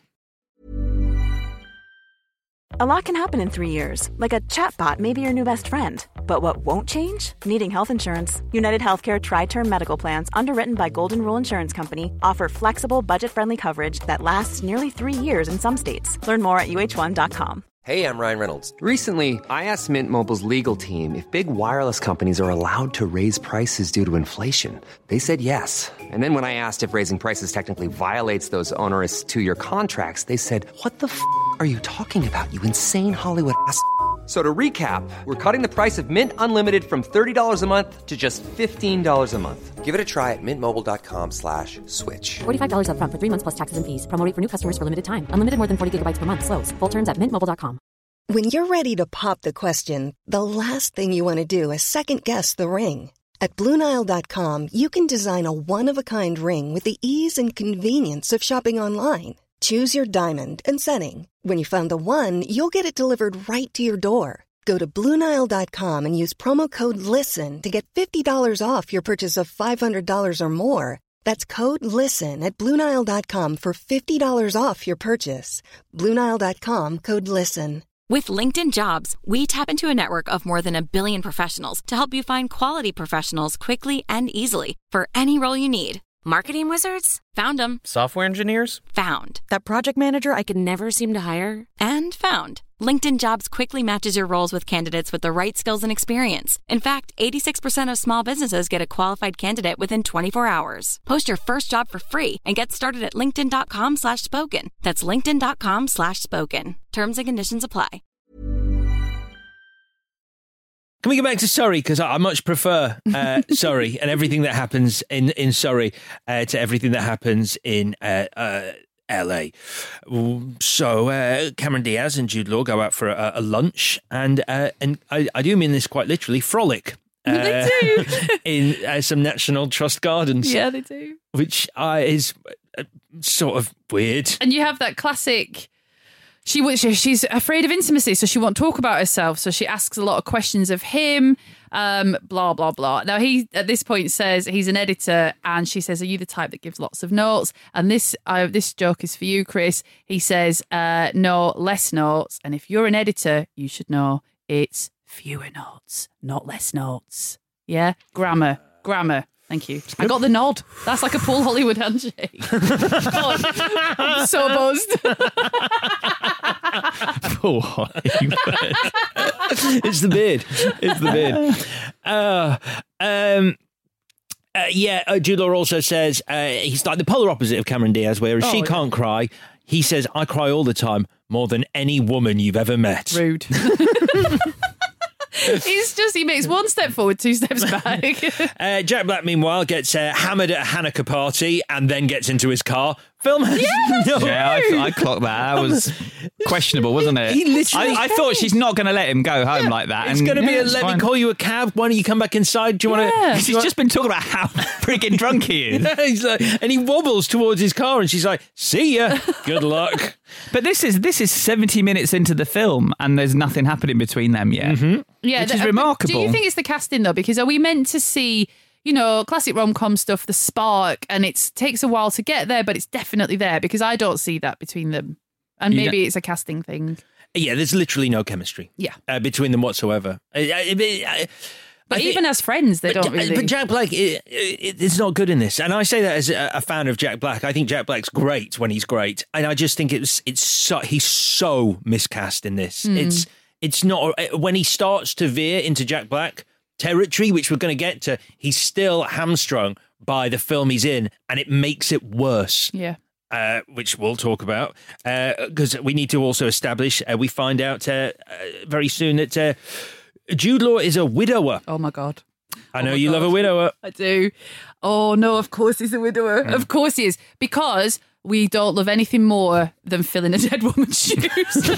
Speaker 4: A lot can happen in 3 years, like a chatbot may be your new best friend. But what won't change? Needing health insurance. United Healthcare Tri-Term Medical Plans, underwritten by Golden Rule Insurance Company, offer flexible, budget-friendly coverage that lasts nearly 3 years in some states. Learn more at uh1.com.
Speaker 12: Hey, I'm Ryan Reynolds. Recently, I asked Mint Mobile's legal team if big wireless companies are allowed to raise prices due to inflation. They said yes. And then when I asked if raising prices technically violates those onerous 2-year contracts, they said, what the f*** are you talking about, you insane Hollywood ass f- So to recap, we're cutting the price of Mint Unlimited from $30 a month to just $15 a month. Give it a try at mintmobile.com/switch.
Speaker 13: $45 up front for 3 months plus taxes and fees. Promo rate for new customers for limited time. Unlimited more than 40 gigabytes per month. Slows full terms at mintmobile.com.
Speaker 14: When you're ready to pop the question, the last thing you want to do is second-guess the ring. At BlueNile.com, you can design a one-of-a-kind ring with the ease and convenience of shopping online. Choose your diamond and setting. When you find the one, you'll get it delivered right to your door. Go to BlueNile.com and use promo code LISTEN to get $50 off your purchase of $500 or more. That's code LISTEN at BlueNile.com for $50 off your purchase. BlueNile.com, code LISTEN.
Speaker 15: With LinkedIn Jobs, we tap into a network of more than 1 billion professionals to help you find quality professionals quickly and easily for any role you need. Marketing wizards? Found them.
Speaker 16: Software engineers?
Speaker 15: Found.
Speaker 9: That project manager I could never seem to hire?
Speaker 15: And found. LinkedIn Jobs quickly matches your roles with candidates with the right skills and experience. In fact, 86% of small businesses get a qualified candidate within 24 hours. Post your first job for free and get started at linkedin.com/spoken. That's linkedin.com/spoken. Terms and conditions apply.
Speaker 6: Can we go back to Surrey? Because I much prefer Surrey and everything that happens in Surrey to everything that happens in LA. So Cameron Diaz and Jude Law go out for a lunch, and I do mean this quite literally, frolic.
Speaker 11: They do.
Speaker 6: In some National Trust gardens.
Speaker 11: Yeah, they do.
Speaker 6: Which is sort of weird.
Speaker 11: And you have that classic... She's afraid of intimacy, so she won't talk about herself. So she asks a lot of questions of him, blah, blah, blah. Now, he, at this point, says he's an editor, and she says, are you the type that gives lots of notes? And this joke is for you, Chris. He says, no, less notes. And if you're an editor, you should know it's fewer notes, not less notes. Yeah? Grammar. Thank you. I got the nod. That's like a Paul Hollywood handshake. God, I'm so buzzed.
Speaker 6: Paul Hollywood. It's the beard. Jude Law also says he's like the polar opposite of Cameron Diaz, whereas she can't cry. He says, I cry all the time, more than any woman you've ever met.
Speaker 11: Rude. He makes one step forward, 2 steps back.
Speaker 6: Jack Black, meanwhile, gets hammered at a Hanukkah party and then gets into his car. Film has no...
Speaker 10: Yeah, I clocked that. That was questionable, wasn't it?
Speaker 6: He literally...
Speaker 10: I thought she's not going to let him go home like that.
Speaker 6: It's going to be a let me call you a cab. Why don't you come back inside? Do you want to...
Speaker 10: He's just been talking about how friggin' drunk he is.
Speaker 6: Yeah, he's like, and he wobbles towards his car and she's like, see ya. Good luck.
Speaker 10: But this is 70 minutes into the film and there's nothing happening between them yet.
Speaker 6: Mm-hmm.
Speaker 11: Yeah,
Speaker 10: which is remarkable.
Speaker 11: Do you think it's the casting, though? Because are we meant to see... classic rom-com stuff, the spark, and it takes a while to get there, but it's definitely there because I don't see that between them. And maybe it's a casting thing.
Speaker 6: Yeah, there's literally no chemistry.
Speaker 11: Yeah.
Speaker 6: Between them whatsoever.
Speaker 11: But even as friends, they don't really...
Speaker 6: But Jack Black is not good in this. And I say that as a fan of Jack Black. I think Jack Black's great when he's great. And I just think he's so miscast in this. It's not... When he starts to veer into Jack Black territory, which we're going to get to, he's still hamstrung by the film he's in, and it makes it worse.
Speaker 11: Yeah.
Speaker 6: Which we'll talk about, because we need to also establish, we find out very soon that Jude Law is a widower.
Speaker 11: Oh, my God.
Speaker 6: I know you love a widower.
Speaker 11: I do. Oh, no, of course he's a widower. Of course he is. Because we don't love anything more than filling a dead woman's shoes.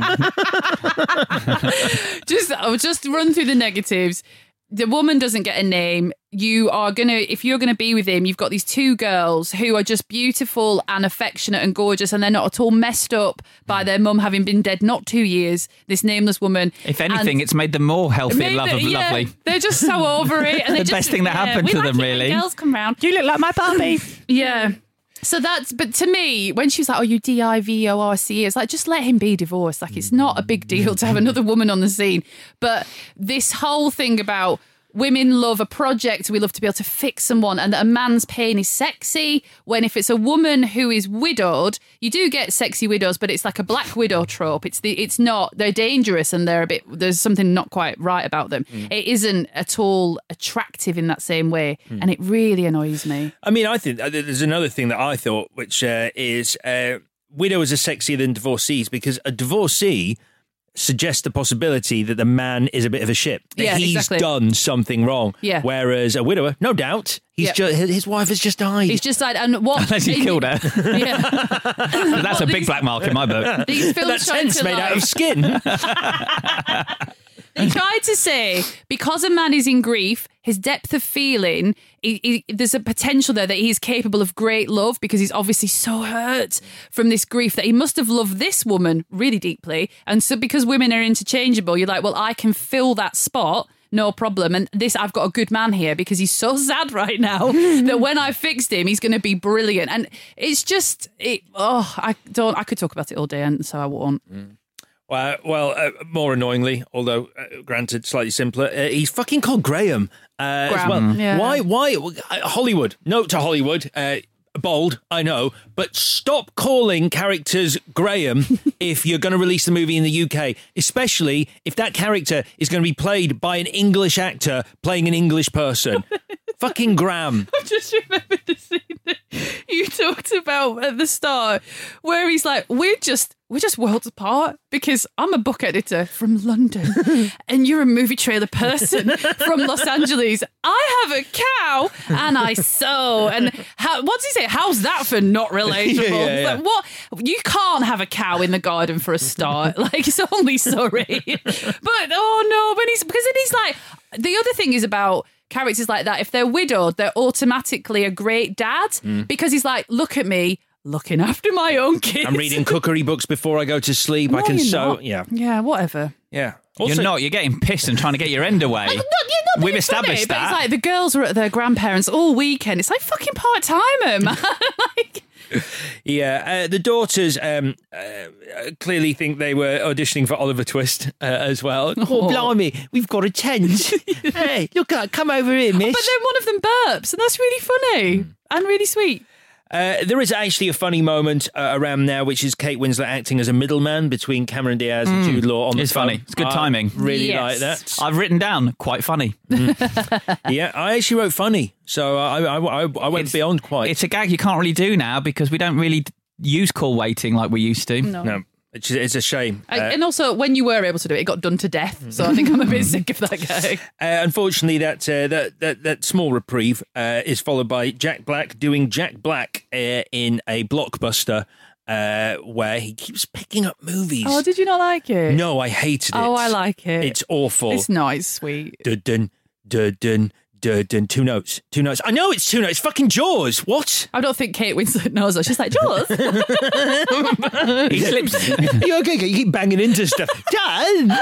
Speaker 11: I'll just run through the negatives. The woman doesn't get a name. If you're gonna be with him, you've got these two girls who are just beautiful and affectionate and gorgeous, and they're not at all messed up by their mum having been dead not 2 years. This nameless woman.
Speaker 10: If anything, it's made them more healthy and lovely.
Speaker 11: They're just so over it, and
Speaker 10: the best thing that happened to them, really.
Speaker 11: Girls come round.
Speaker 10: You look like my Barbie.
Speaker 11: Yeah. So but to me, when she was like, oh, you divorce, it's like, just let him be divorced. Like, it's not a big deal to have another woman on the scene. But this whole thing about women love a project, we love to be able to fix someone, and that a man's pain is sexy, when if it's a woman who is widowed, you do get sexy widows, but it's like a black widow trope. It's not, they're dangerous and there's something not quite right about them. It isn't at all attractive in that same way, and it really annoys me.
Speaker 6: I mean, I think there's another thing that I thought, which is widows are sexier than divorcees, because a divorcee suggests the possibility that the man is a bit of a shit. That he's done something wrong.
Speaker 11: Yeah.
Speaker 6: Whereas a widower, no doubt, his wife has just died.
Speaker 11: He's just died. And what?
Speaker 10: Unless he killed her.
Speaker 11: Yeah.
Speaker 10: That's a big black mark in my book.
Speaker 11: These films
Speaker 6: that tent's made out of skin.
Speaker 11: They tried to say, because a man is in grief, his depth of feeling, there's a potential there that he's capable of great love, because he's obviously so hurt from this grief that he must have loved this woman really deeply. And so because women are interchangeable, you're like, well, I can fill that spot, no problem. And I've got a good man here because he's so sad right now that when I fixed him, he's going to be brilliant. And it's just, I could talk about it all day, and so I won't.
Speaker 6: More annoyingly, although granted slightly simpler, he's fucking called Graham as well.
Speaker 11: Yeah.
Speaker 6: Why? Hollywood. Note to Hollywood. Bold, I know, but stop calling characters Graham if you're going to release the movie in the UK, especially if that character is going to be played by an English actor playing an English person. Fucking Graham.
Speaker 11: I just remembered the scene that you talked about at the start, where he's like, we're just worlds apart, because I'm a book editor from London and you're a movie trailer person from Los Angeles. I have a cow and I sew. And what does he say? How's that for not relatable?
Speaker 6: Yeah.
Speaker 11: Like, what? You can't have a cow in the garden for a start. Like, it's only Surrey. But because then he's like, the other thing is about characters like that, if they're widowed, they're automatically a great dad, because he's like, look at me looking after my own kids.
Speaker 6: I'm reading cookery books before I go to sleep.
Speaker 11: No,
Speaker 6: I can
Speaker 11: you're
Speaker 6: sew.
Speaker 11: not.
Speaker 6: Yeah,
Speaker 11: whatever.
Speaker 6: Yeah.
Speaker 10: Also, you're getting pissed and trying to get your end away. We've established
Speaker 11: But
Speaker 10: that.
Speaker 11: it's like the girls were at their grandparents all weekend. It's like fucking part-timer, man.
Speaker 6: The daughters clearly think they were auditioning for Oliver Twist as well. Oh, blimey, we've got a tent. Hey, look, come over here, miss.
Speaker 11: But then one of them burps, and that's really funny and really sweet.
Speaker 6: There is actually a funny moment around now, which is Kate Winslet acting as a middleman between Cameron Diaz and Jude Law on the phone.
Speaker 10: It's funny. It's good timing.
Speaker 6: Really like that.
Speaker 10: I've written down quite funny.
Speaker 6: Yeah, I actually wrote funny, so I went beyond quite.
Speaker 10: It's a gag you can't really do now because we don't really use call waiting like we used to.
Speaker 11: No.
Speaker 6: It's a shame.
Speaker 11: And also, when you were able to do it, it got done to death. So I think I'm a bit sick of that guy.
Speaker 6: Unfortunately, that small reprieve is followed by Jack Black doing Jack Black in a blockbuster where he keeps picking up movies.
Speaker 11: Oh, did you not like it?
Speaker 6: No, I hated it.
Speaker 11: Oh, I like it.
Speaker 6: It's awful.
Speaker 11: It's nice, sweet.
Speaker 6: Dun, dun, dun, dun, dun. Two notes. I know it's two notes. It's fucking Jaws. What?
Speaker 11: I don't think Kate Winslet knows that. She's like, Jaws?
Speaker 10: He slips.
Speaker 6: You okay? You keep banging into stuff. Done.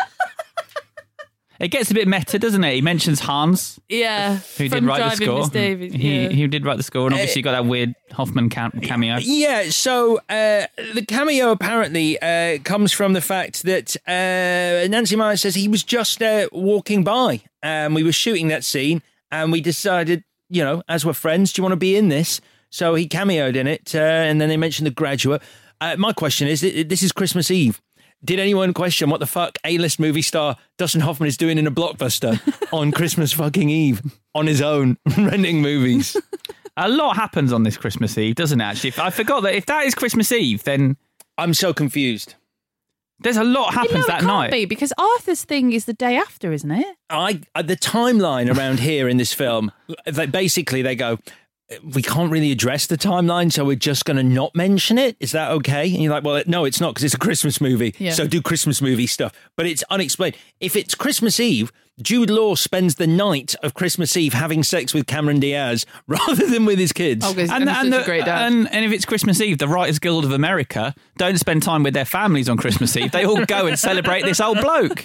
Speaker 10: It gets a bit meta, doesn't it? He mentions Hans.
Speaker 11: Yeah.
Speaker 10: Who
Speaker 11: from
Speaker 10: did write the
Speaker 11: Driving
Speaker 10: score.
Speaker 11: Miss Davies.
Speaker 10: He did write the score, and obviously you got that weird Hoffman cameo.
Speaker 6: Yeah, so the cameo apparently comes from the fact that Nancy Myers says he was just walking by, and we were shooting that scene, and we decided, as we're friends, do you want to be in this? So he cameoed in it, and then they mentioned The Graduate. My question is, this is Christmas Eve. Did anyone question what the fuck A-list movie star Dustin Hoffman is doing in a blockbuster on Christmas fucking Eve on his own, renting movies?
Speaker 10: A lot happens on this Christmas Eve, doesn't it, actually? I forgot that if that is Christmas Eve, then...
Speaker 6: I'm so confused.
Speaker 10: There's a lot happens that
Speaker 11: it
Speaker 10: night.
Speaker 11: Can't be, because Arthur's thing is the day after, isn't it?
Speaker 6: The timeline around here in this film, basically they go... We can't really address the timeline, so we're just going to not mention it. Is that okay? And you're like, well, no, it's not, because it's a Christmas movie.
Speaker 11: Yeah.
Speaker 6: So do Christmas movie stuff. But it's unexplained. If it's Christmas Eve, Jude Law spends the night of Christmas Eve having sex with Cameron Diaz rather than with his kids.
Speaker 11: Oh, and a great dad.
Speaker 10: And if it's Christmas Eve, the Writers Guild of America don't spend time with their families on Christmas Eve. They all go and celebrate this old bloke.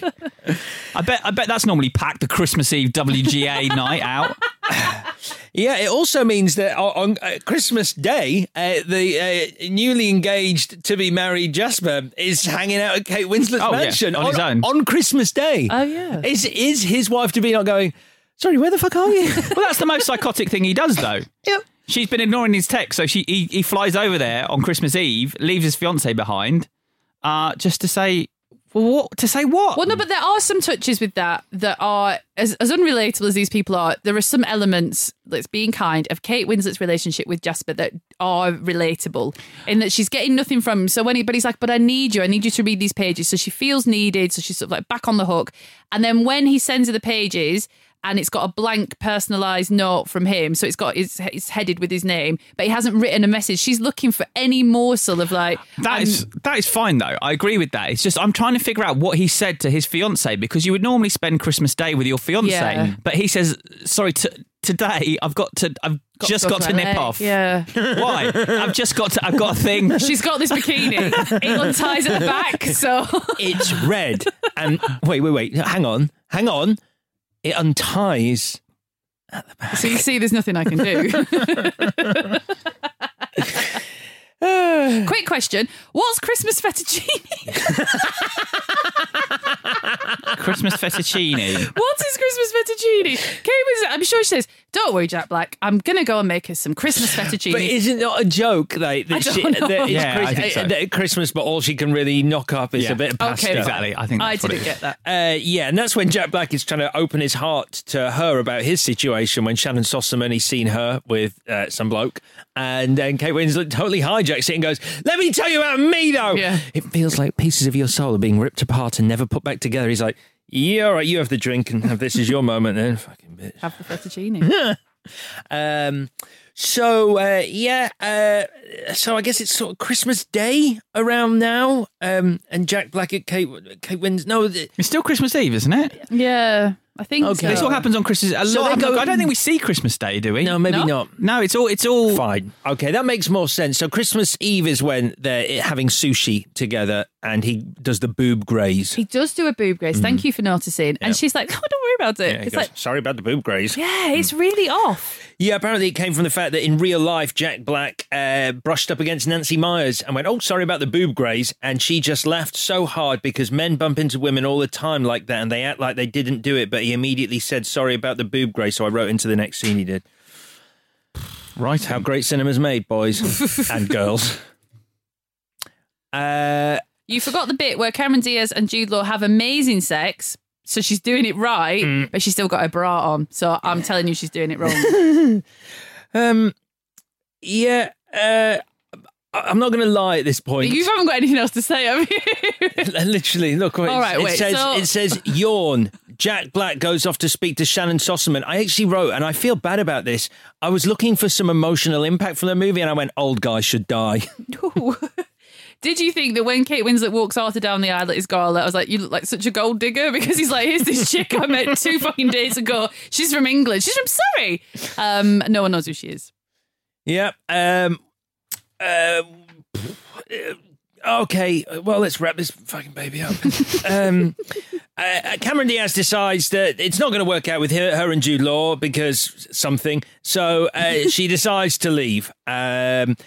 Speaker 10: I bet that's normally packed, the Christmas Eve WGA night out.
Speaker 6: Yeah, it also means that on Christmas Day, the newly engaged to be married Jasper is hanging out at Kate Winslet's mansion
Speaker 10: on his own
Speaker 6: on Christmas Day.
Speaker 11: Oh yeah,
Speaker 6: is his wife to be not going? Sorry, where the fuck are you?
Speaker 10: Well, that's the most psychotic thing he does, though.
Speaker 6: Yep.
Speaker 10: She's been ignoring his text, so he flies over there on Christmas Eve, leaves his fiancée behind, just to say. Well, to say what?
Speaker 11: Well, no, but there are some touches with that are as unrelatable as these people are. There are some elements, let's being kind, of Kate Winslet's relationship with Jasper that are relatable in that she's getting nothing from him. So when he's like, but I need you to read these pages. So she feels needed. So she's sort of like back on the hook. And then when he sends her the pages, and it's got a blank personalised note from him, so it's headed with his name, but he hasn't written a message. She's looking for any morsel of like...
Speaker 10: That is fine, though. I agree with that. It's just I'm trying to figure out what he said to his fiancée, because you would normally spend Christmas Day with your fiancée,
Speaker 11: Yeah.
Speaker 10: but he says, sorry, today I've just got to nip off.
Speaker 11: Yeah.
Speaker 10: Why? I've got a thing.
Speaker 11: She's got this bikini. It unties at the back, so...
Speaker 6: It's red. And wait. Hang on. It unties at the back.
Speaker 11: So you see, there's nothing I can do. Quick question. What's Christmas fettuccine?
Speaker 10: Christmas fettuccine.
Speaker 11: What is Christmas fettuccine? Kate Winslet, I'm sure she says, don't worry, Jack Black, I'm going to go and make us some Christmas fettuccine.
Speaker 6: But isn't it a joke like, that,
Speaker 11: I don't know.
Speaker 10: I think so.
Speaker 6: that Christmas, but all she can really knock up is a bit of pasta?
Speaker 11: Okay,
Speaker 10: exactly. I think that's
Speaker 11: I didn't get that.
Speaker 6: And that's when Jack Black is trying to open his heart to her about his situation when Shannon Sossamon, he's seen her with some bloke, and then Kate Winslet totally hijacks it and goes, let me tell you about me, though.
Speaker 11: Yeah.
Speaker 6: It feels like pieces of your soul are being ripped apart and never put back together. He's like, yeah, all right, you have the drink and have this as your moment then. Fucking bitch.
Speaker 11: Have the fettuccine.
Speaker 6: So I guess it's sort of Christmas Day around now, and Jack Black at Kate Winslet. No,
Speaker 10: It's still Christmas Eve, isn't it?
Speaker 11: Yeah, I think so.
Speaker 10: This all happens on Christmas. I don't think we see Christmas Day, do we?
Speaker 6: No, maybe not.
Speaker 10: No, it's all
Speaker 6: fine. Okay, that makes more sense. So Christmas Eve is when they're having sushi together, and he does the boob graze.
Speaker 11: He does do a boob graze. Thank you for noticing. And she's like, oh, don't worry about it.
Speaker 6: Yeah, he
Speaker 11: It's
Speaker 6: goes,
Speaker 11: like,
Speaker 6: sorry about the boob graze.
Speaker 11: yeah, it's really off.
Speaker 6: Yeah, apparently it came from the fact that in real life, Jack Black brushed up against Nancy Myers and went, oh, sorry about the boob graze. And she just laughed so hard because men bump into women all the time like that and they act like they didn't do it. But he immediately said, sorry about the boob graze. So I wrote into the next scene he did.
Speaker 10: Right.
Speaker 6: How great cinema's made, boys and girls.
Speaker 11: You forgot the bit where Cameron Diaz and Jude Law have amazing sex. So she's doing it right, but she's still got her bra on. So I'm telling you, she's doing it wrong.
Speaker 6: I'm not going to lie at this point.
Speaker 11: You haven't got anything else to say, have you?
Speaker 6: Literally, look.
Speaker 11: All right, wait.
Speaker 6: It says yawn. Jack Black goes off to speak to Shannon Sossaman. I actually wrote, and I feel bad about this, I was looking for some emotional impact from the movie, and I went, old guy should die.
Speaker 11: Did you think that when Kate Winslet walks Arthur down the aisle at his gala, I was like, you look like such a gold digger? Because he's like, here's this chick I met 2 fucking days ago. She's from England. She's from Surrey. No one knows who she is.
Speaker 6: Yeah. Okay, well, let's wrap this fucking baby up. Cameron Diaz decides that it's not going to work out with her and Jude Law because something. So she decides to leave. And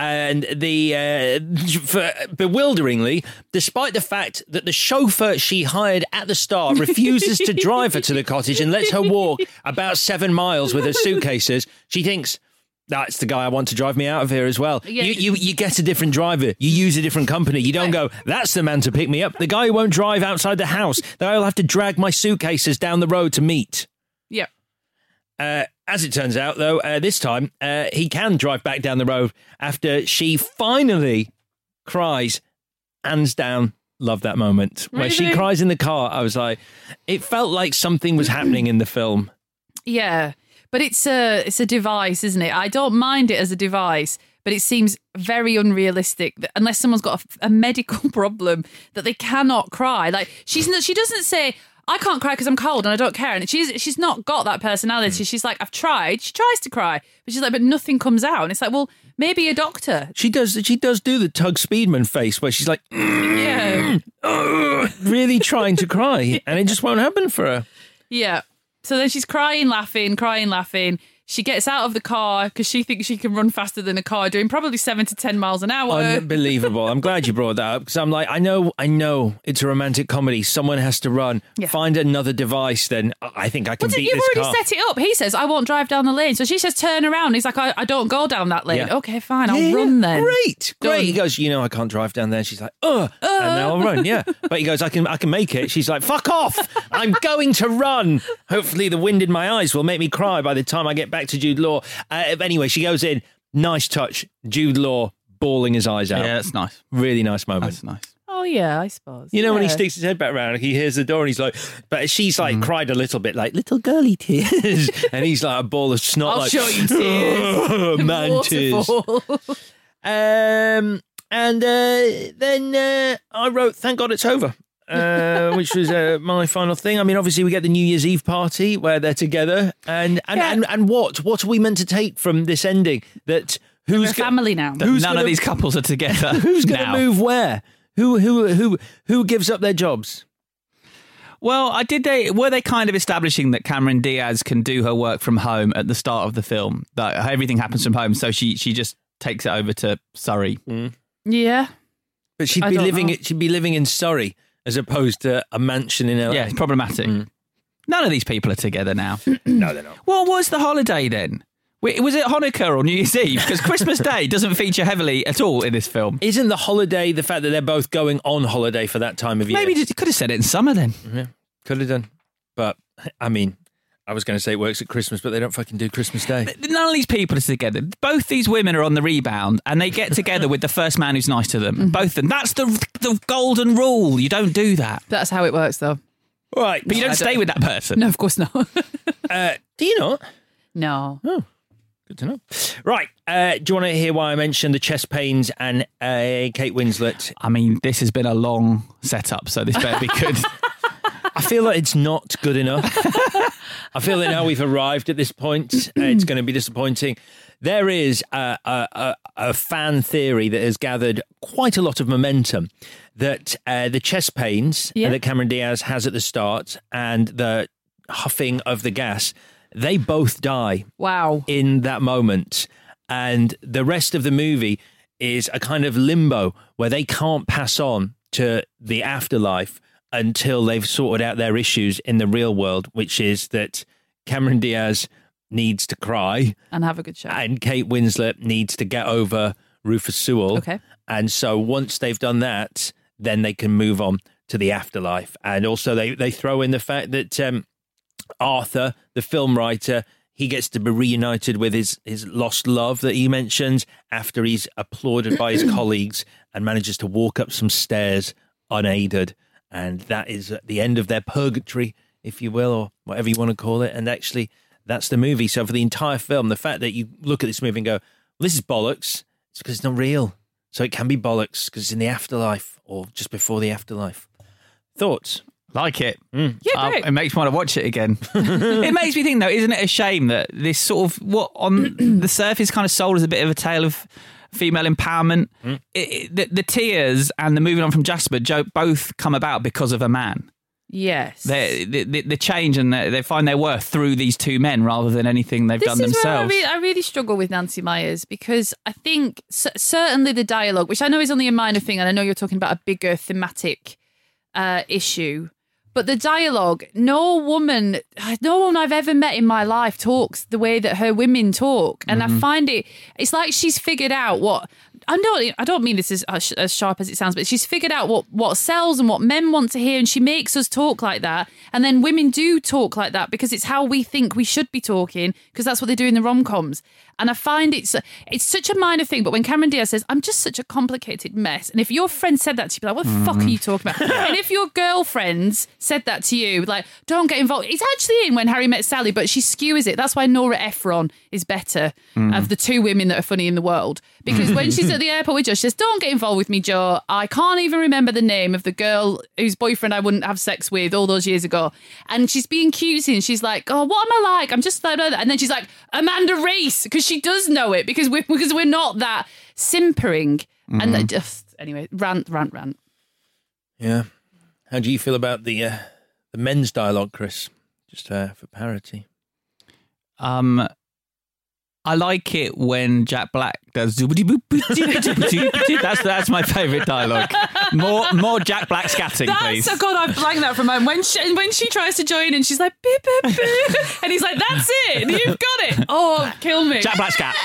Speaker 6: bewilderingly, despite the fact that the chauffeur she hired at the start refuses to drive her to the cottage and lets her walk about 7 miles with her suitcases, she thinks, that's the guy I want to drive me out of here as well. Yeah. You get a different driver. You use a different company. You don't go, that's the man to pick me up. The guy who won't drive outside the house that I'll have to drag my suitcases down the road to meet.
Speaker 11: Yep.
Speaker 6: As it turns out, though, this time he can drive back down the road after she finally cries, hands down. Love that moment. Where she cries in the car. I was like, it felt like something was happening in the film.
Speaker 11: Yeah. But it's a device, isn't it? I don't mind it as a device, but it seems very unrealistic that unless someone's got a medical problem that they cannot cry. Like she doesn't say, I can't cry because I'm cold and I don't care. And she's not got that personality. She's like, I've tried. She tries to cry, but she's like, but nothing comes out. And it's like, well, maybe a doctor.
Speaker 6: She does do the Tug Speedman face where she's like,
Speaker 11: yeah,
Speaker 6: really trying to cry, and it just won't happen for her.
Speaker 11: Yeah. So then she's crying, laughing. She gets out of the car because she thinks she can run faster than a car, doing probably 7 to 10 miles an hour.
Speaker 6: Unbelievable. I'm glad you brought that up because I'm like, I know it's a romantic comedy. Someone has to run. Yeah. Find another device, then I think I can beat this car.
Speaker 11: You've already set it up. He says, I won't drive down the lane. So she says, turn around. He's like, I don't go down that lane. Yeah. Okay, fine. I'll run then.
Speaker 6: Great. He goes, I can't drive down there. She's like, and now I'll run. Yeah. But he goes, I can make it. She's like, fuck off. I'm going to run. Hopefully the wind in my eyes will make me cry by the time I get back to Jude Law. Anyway, she goes in. Nice touch. Jude Law bawling his eyes out.
Speaker 10: Yeah, that's nice.
Speaker 6: Really nice moment.
Speaker 10: That's nice.
Speaker 11: Oh, yeah, I suppose.
Speaker 6: When he sticks his head back round, he hears the door and he's like, but she's like cried a little bit, like little girly tears. And he's like a ball of snot.
Speaker 11: I'll show you tears.
Speaker 6: Man tears. Then I wrote, thank God it's over. Which was my final thing. I mean, obviously we get the New Year's Eve party where they're together, and what are we meant to take from this ending? That
Speaker 11: who's family now?
Speaker 10: None of these couples are together.
Speaker 6: Who's going to move where? Who gives up their jobs?
Speaker 10: Well, were they kind of establishing that Cameron Diaz can do her work from home at the start of the film? That everything happens from home, so she just takes it over to Surrey.
Speaker 11: Yeah,
Speaker 6: but she'd be living in Surrey as opposed to a mansion in LA.
Speaker 10: Yeah, it's problematic. None of these people are together now.
Speaker 6: No, they're not.
Speaker 10: What was the holiday then? Was it Hanukkah or New Year's Eve? Because Christmas Day doesn't feature heavily at all in this film.
Speaker 6: Isn't the holiday the fact that they're both going on holiday for that time of year?
Speaker 10: Maybe you could have said it in summer then.
Speaker 6: Yeah, could have done. But, I mean, I was going to say it works at Christmas, but they don't fucking do Christmas Day.
Speaker 10: None of these people are together. Both these women are on the rebound, and they get together with the first man who's nice to them. Both of them. That's the golden rule. You don't do that.
Speaker 11: That's how it works, though.
Speaker 6: Right.
Speaker 10: But you don't stay with that person.
Speaker 11: No, of course not.
Speaker 6: Do you not?
Speaker 11: No.
Speaker 6: Oh, good to know. Right. Do you want to hear why I mentioned the chest pains and Kate Winslet?
Speaker 10: I mean, this has been a long setup, so this better be good.
Speaker 6: I feel like it's not good enough. I feel that now we've arrived at this point, it's going to be disappointing. There is a fan theory that has gathered quite a lot of momentum that the chest pains that Cameron Diaz has at the start and the huffing of the gas, they both die.
Speaker 11: Wow.
Speaker 6: In that moment. And the rest of the movie is a kind of limbo where they can't pass on to the afterlife until they've sorted out their issues in the real world, which is that Cameron Diaz needs to cry.
Speaker 11: And have a good show.
Speaker 6: And Kate Winslet needs to get over Rufus Sewell.
Speaker 11: Okay.
Speaker 6: And so once they've done that, then they can move on to the afterlife. And also they throw in the fact that Arthur, the film writer, he gets to be reunited with his lost love that he mentions after he's applauded by his colleagues and manages to walk up some stairs unaided. And that is at the end of their purgatory, if you will, or whatever you want to call it. And actually, that's the movie. So for the entire film, the fact that you look at this movie and go, well, this is bollocks, it's because it's not real. So it can be bollocks because it's in the afterlife or just before the afterlife. Thoughts?
Speaker 10: Like it.
Speaker 11: Yeah, great.
Speaker 10: It makes me want to watch it again. It makes me think, though, isn't it a shame that this sort of, what on the surface kind of sold as a bit of a tale of female empowerment, the tears and the moving on from Jasper both come about because of a man.
Speaker 11: Yes.
Speaker 10: The change and they find their worth through these two men rather than anything they've done themselves.
Speaker 11: This is where I really struggle with Nancy Meyers because I think certainly the dialogue, which I know is only a minor thing, and I know you're talking about a bigger thematic issue, but the dialogue, no woman I've ever met in my life talks the way that her women talk. And I find it's like she's figured out what, I don't mean this as sharp as it sounds, but she's figured out what sells and what men want to hear, and she makes us talk like that. And then women do talk like that because it's how we think we should be talking, because that's what they do in the rom-coms. And I find it's such a minor thing, but when Cameron Diaz says, I'm just such a complicated mess, and if your friend said that to you, be like, what the fuck are you talking about? And if your girlfriends said that to you, like, don't get involved. It's actually in When Harry Met Sally, but she skewers it. That's why Nora Ephron is better of the two women that are funny in the world. Because when she's at the airport with Joe, she says, don't get involved with me, Joe. I can't even remember the name of the girl whose boyfriend I wouldn't have sex with all those years ago. And she's being cutesy and she's like, oh, what am I like? I'm just like that. And then she's like, Amanda Reese, because she does know it because we're not that simpering. And that just, anyway, rant.
Speaker 6: Yeah. How do you feel about the men's dialogue, Chris? Just for parity.
Speaker 10: I like it when Jack Black does that's my favourite dialogue. More Jack Black scatting, please.
Speaker 11: Oh God, I've blanked that for a moment. When she tries to join in, she's like beep, beep, beep. And he's like, that's it, you've got it. Oh, kill me.
Speaker 10: Jack Black scat.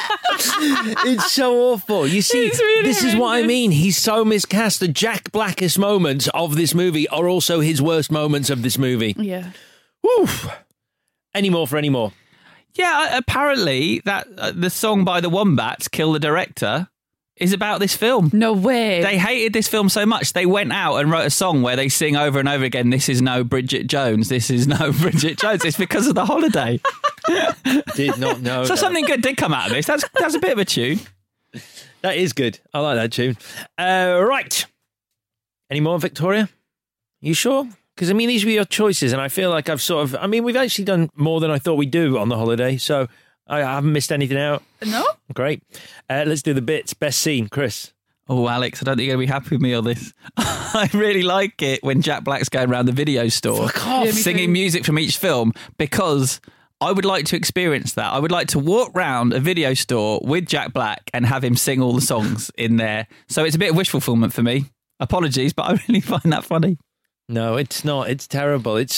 Speaker 6: It's so awful. You see,
Speaker 11: really
Speaker 6: this is what I mean. He's so miscast. The Jack Blackest moments of this movie are also his worst moments of this movie.
Speaker 11: Yeah.
Speaker 6: Woo. Any more for any more?
Speaker 10: Yeah, apparently that the song by the Wombats, Kill the Director, is about this film.
Speaker 11: No way.
Speaker 10: They hated this film so much, they went out and wrote a song where they sing over and over again, this is no Bridget Jones, this is no Bridget Jones. It's because of The Holiday.
Speaker 6: Did not know.
Speaker 10: So something good did come out of this. That's a bit of a tune.
Speaker 6: That is good. I like that tune. Right. Any more, Victoria? You sure? Because, I mean, these were your choices, and I feel like we've actually done more than I thought we'd do on The Holiday, so I haven't missed anything out.
Speaker 11: No?
Speaker 6: Great. Let's do the bits. Best scene, Chris.
Speaker 10: Oh, Alex, I don't think you're going to be happy with me on this. I really like it when Jack Black's going around the video store singing music from each film, because I would like to experience that. I would like to walk round a video store with Jack Black and have him sing all the songs in there. So it's a bit of wish fulfillment for me. Apologies, but I really find that funny.
Speaker 6: No, it's not. It's terrible. It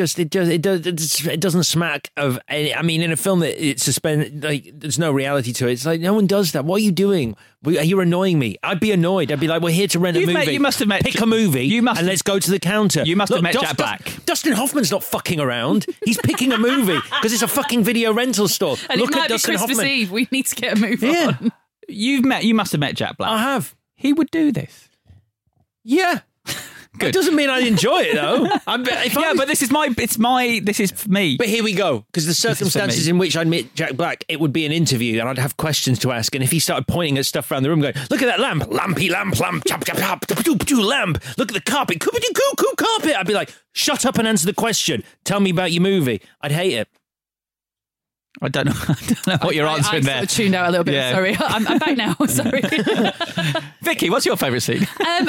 Speaker 6: doesn't smack of any. I mean, in a film that it's suspended, like there's no reality to it. It's like no one does that. What are you doing? You're annoying me. I'd be annoyed. I'd be like, we're here to rent a movie.
Speaker 10: You must have met.
Speaker 6: Pick a movie. And let's go to the counter.
Speaker 10: You must have met Jack Black.
Speaker 6: Dustin Hoffman's not fucking around. He's picking a movie because it's a fucking video rental store.
Speaker 11: And
Speaker 6: Look
Speaker 11: it might
Speaker 6: at Dustin
Speaker 11: be Christmas
Speaker 6: Hoffman.
Speaker 11: Eve. We need to get a movie on.
Speaker 10: You must have met Jack Black.
Speaker 6: I have.
Speaker 10: He would do this.
Speaker 6: Yeah.
Speaker 10: Good.
Speaker 6: It doesn't mean I enjoy it though.
Speaker 10: But this is for me.
Speaker 6: But here we go, because the circumstances in which I'd meet Jack Black, it would be an interview, and I'd have questions to ask. And if he started pointing at stuff around the room, going, "Look at that lamp, lampy lamp, chop chop chop, lamp. Look at the carpet, coo carpet," I'd be like, "Shut up and answer the question. Tell me about your movie." I'd hate it.
Speaker 10: I don't know what you're answering there.
Speaker 11: I sort of tuned out a little bit.
Speaker 10: Yeah.
Speaker 11: Sorry, I'm back now. Sorry.
Speaker 10: Vicky, what's your favourite scene?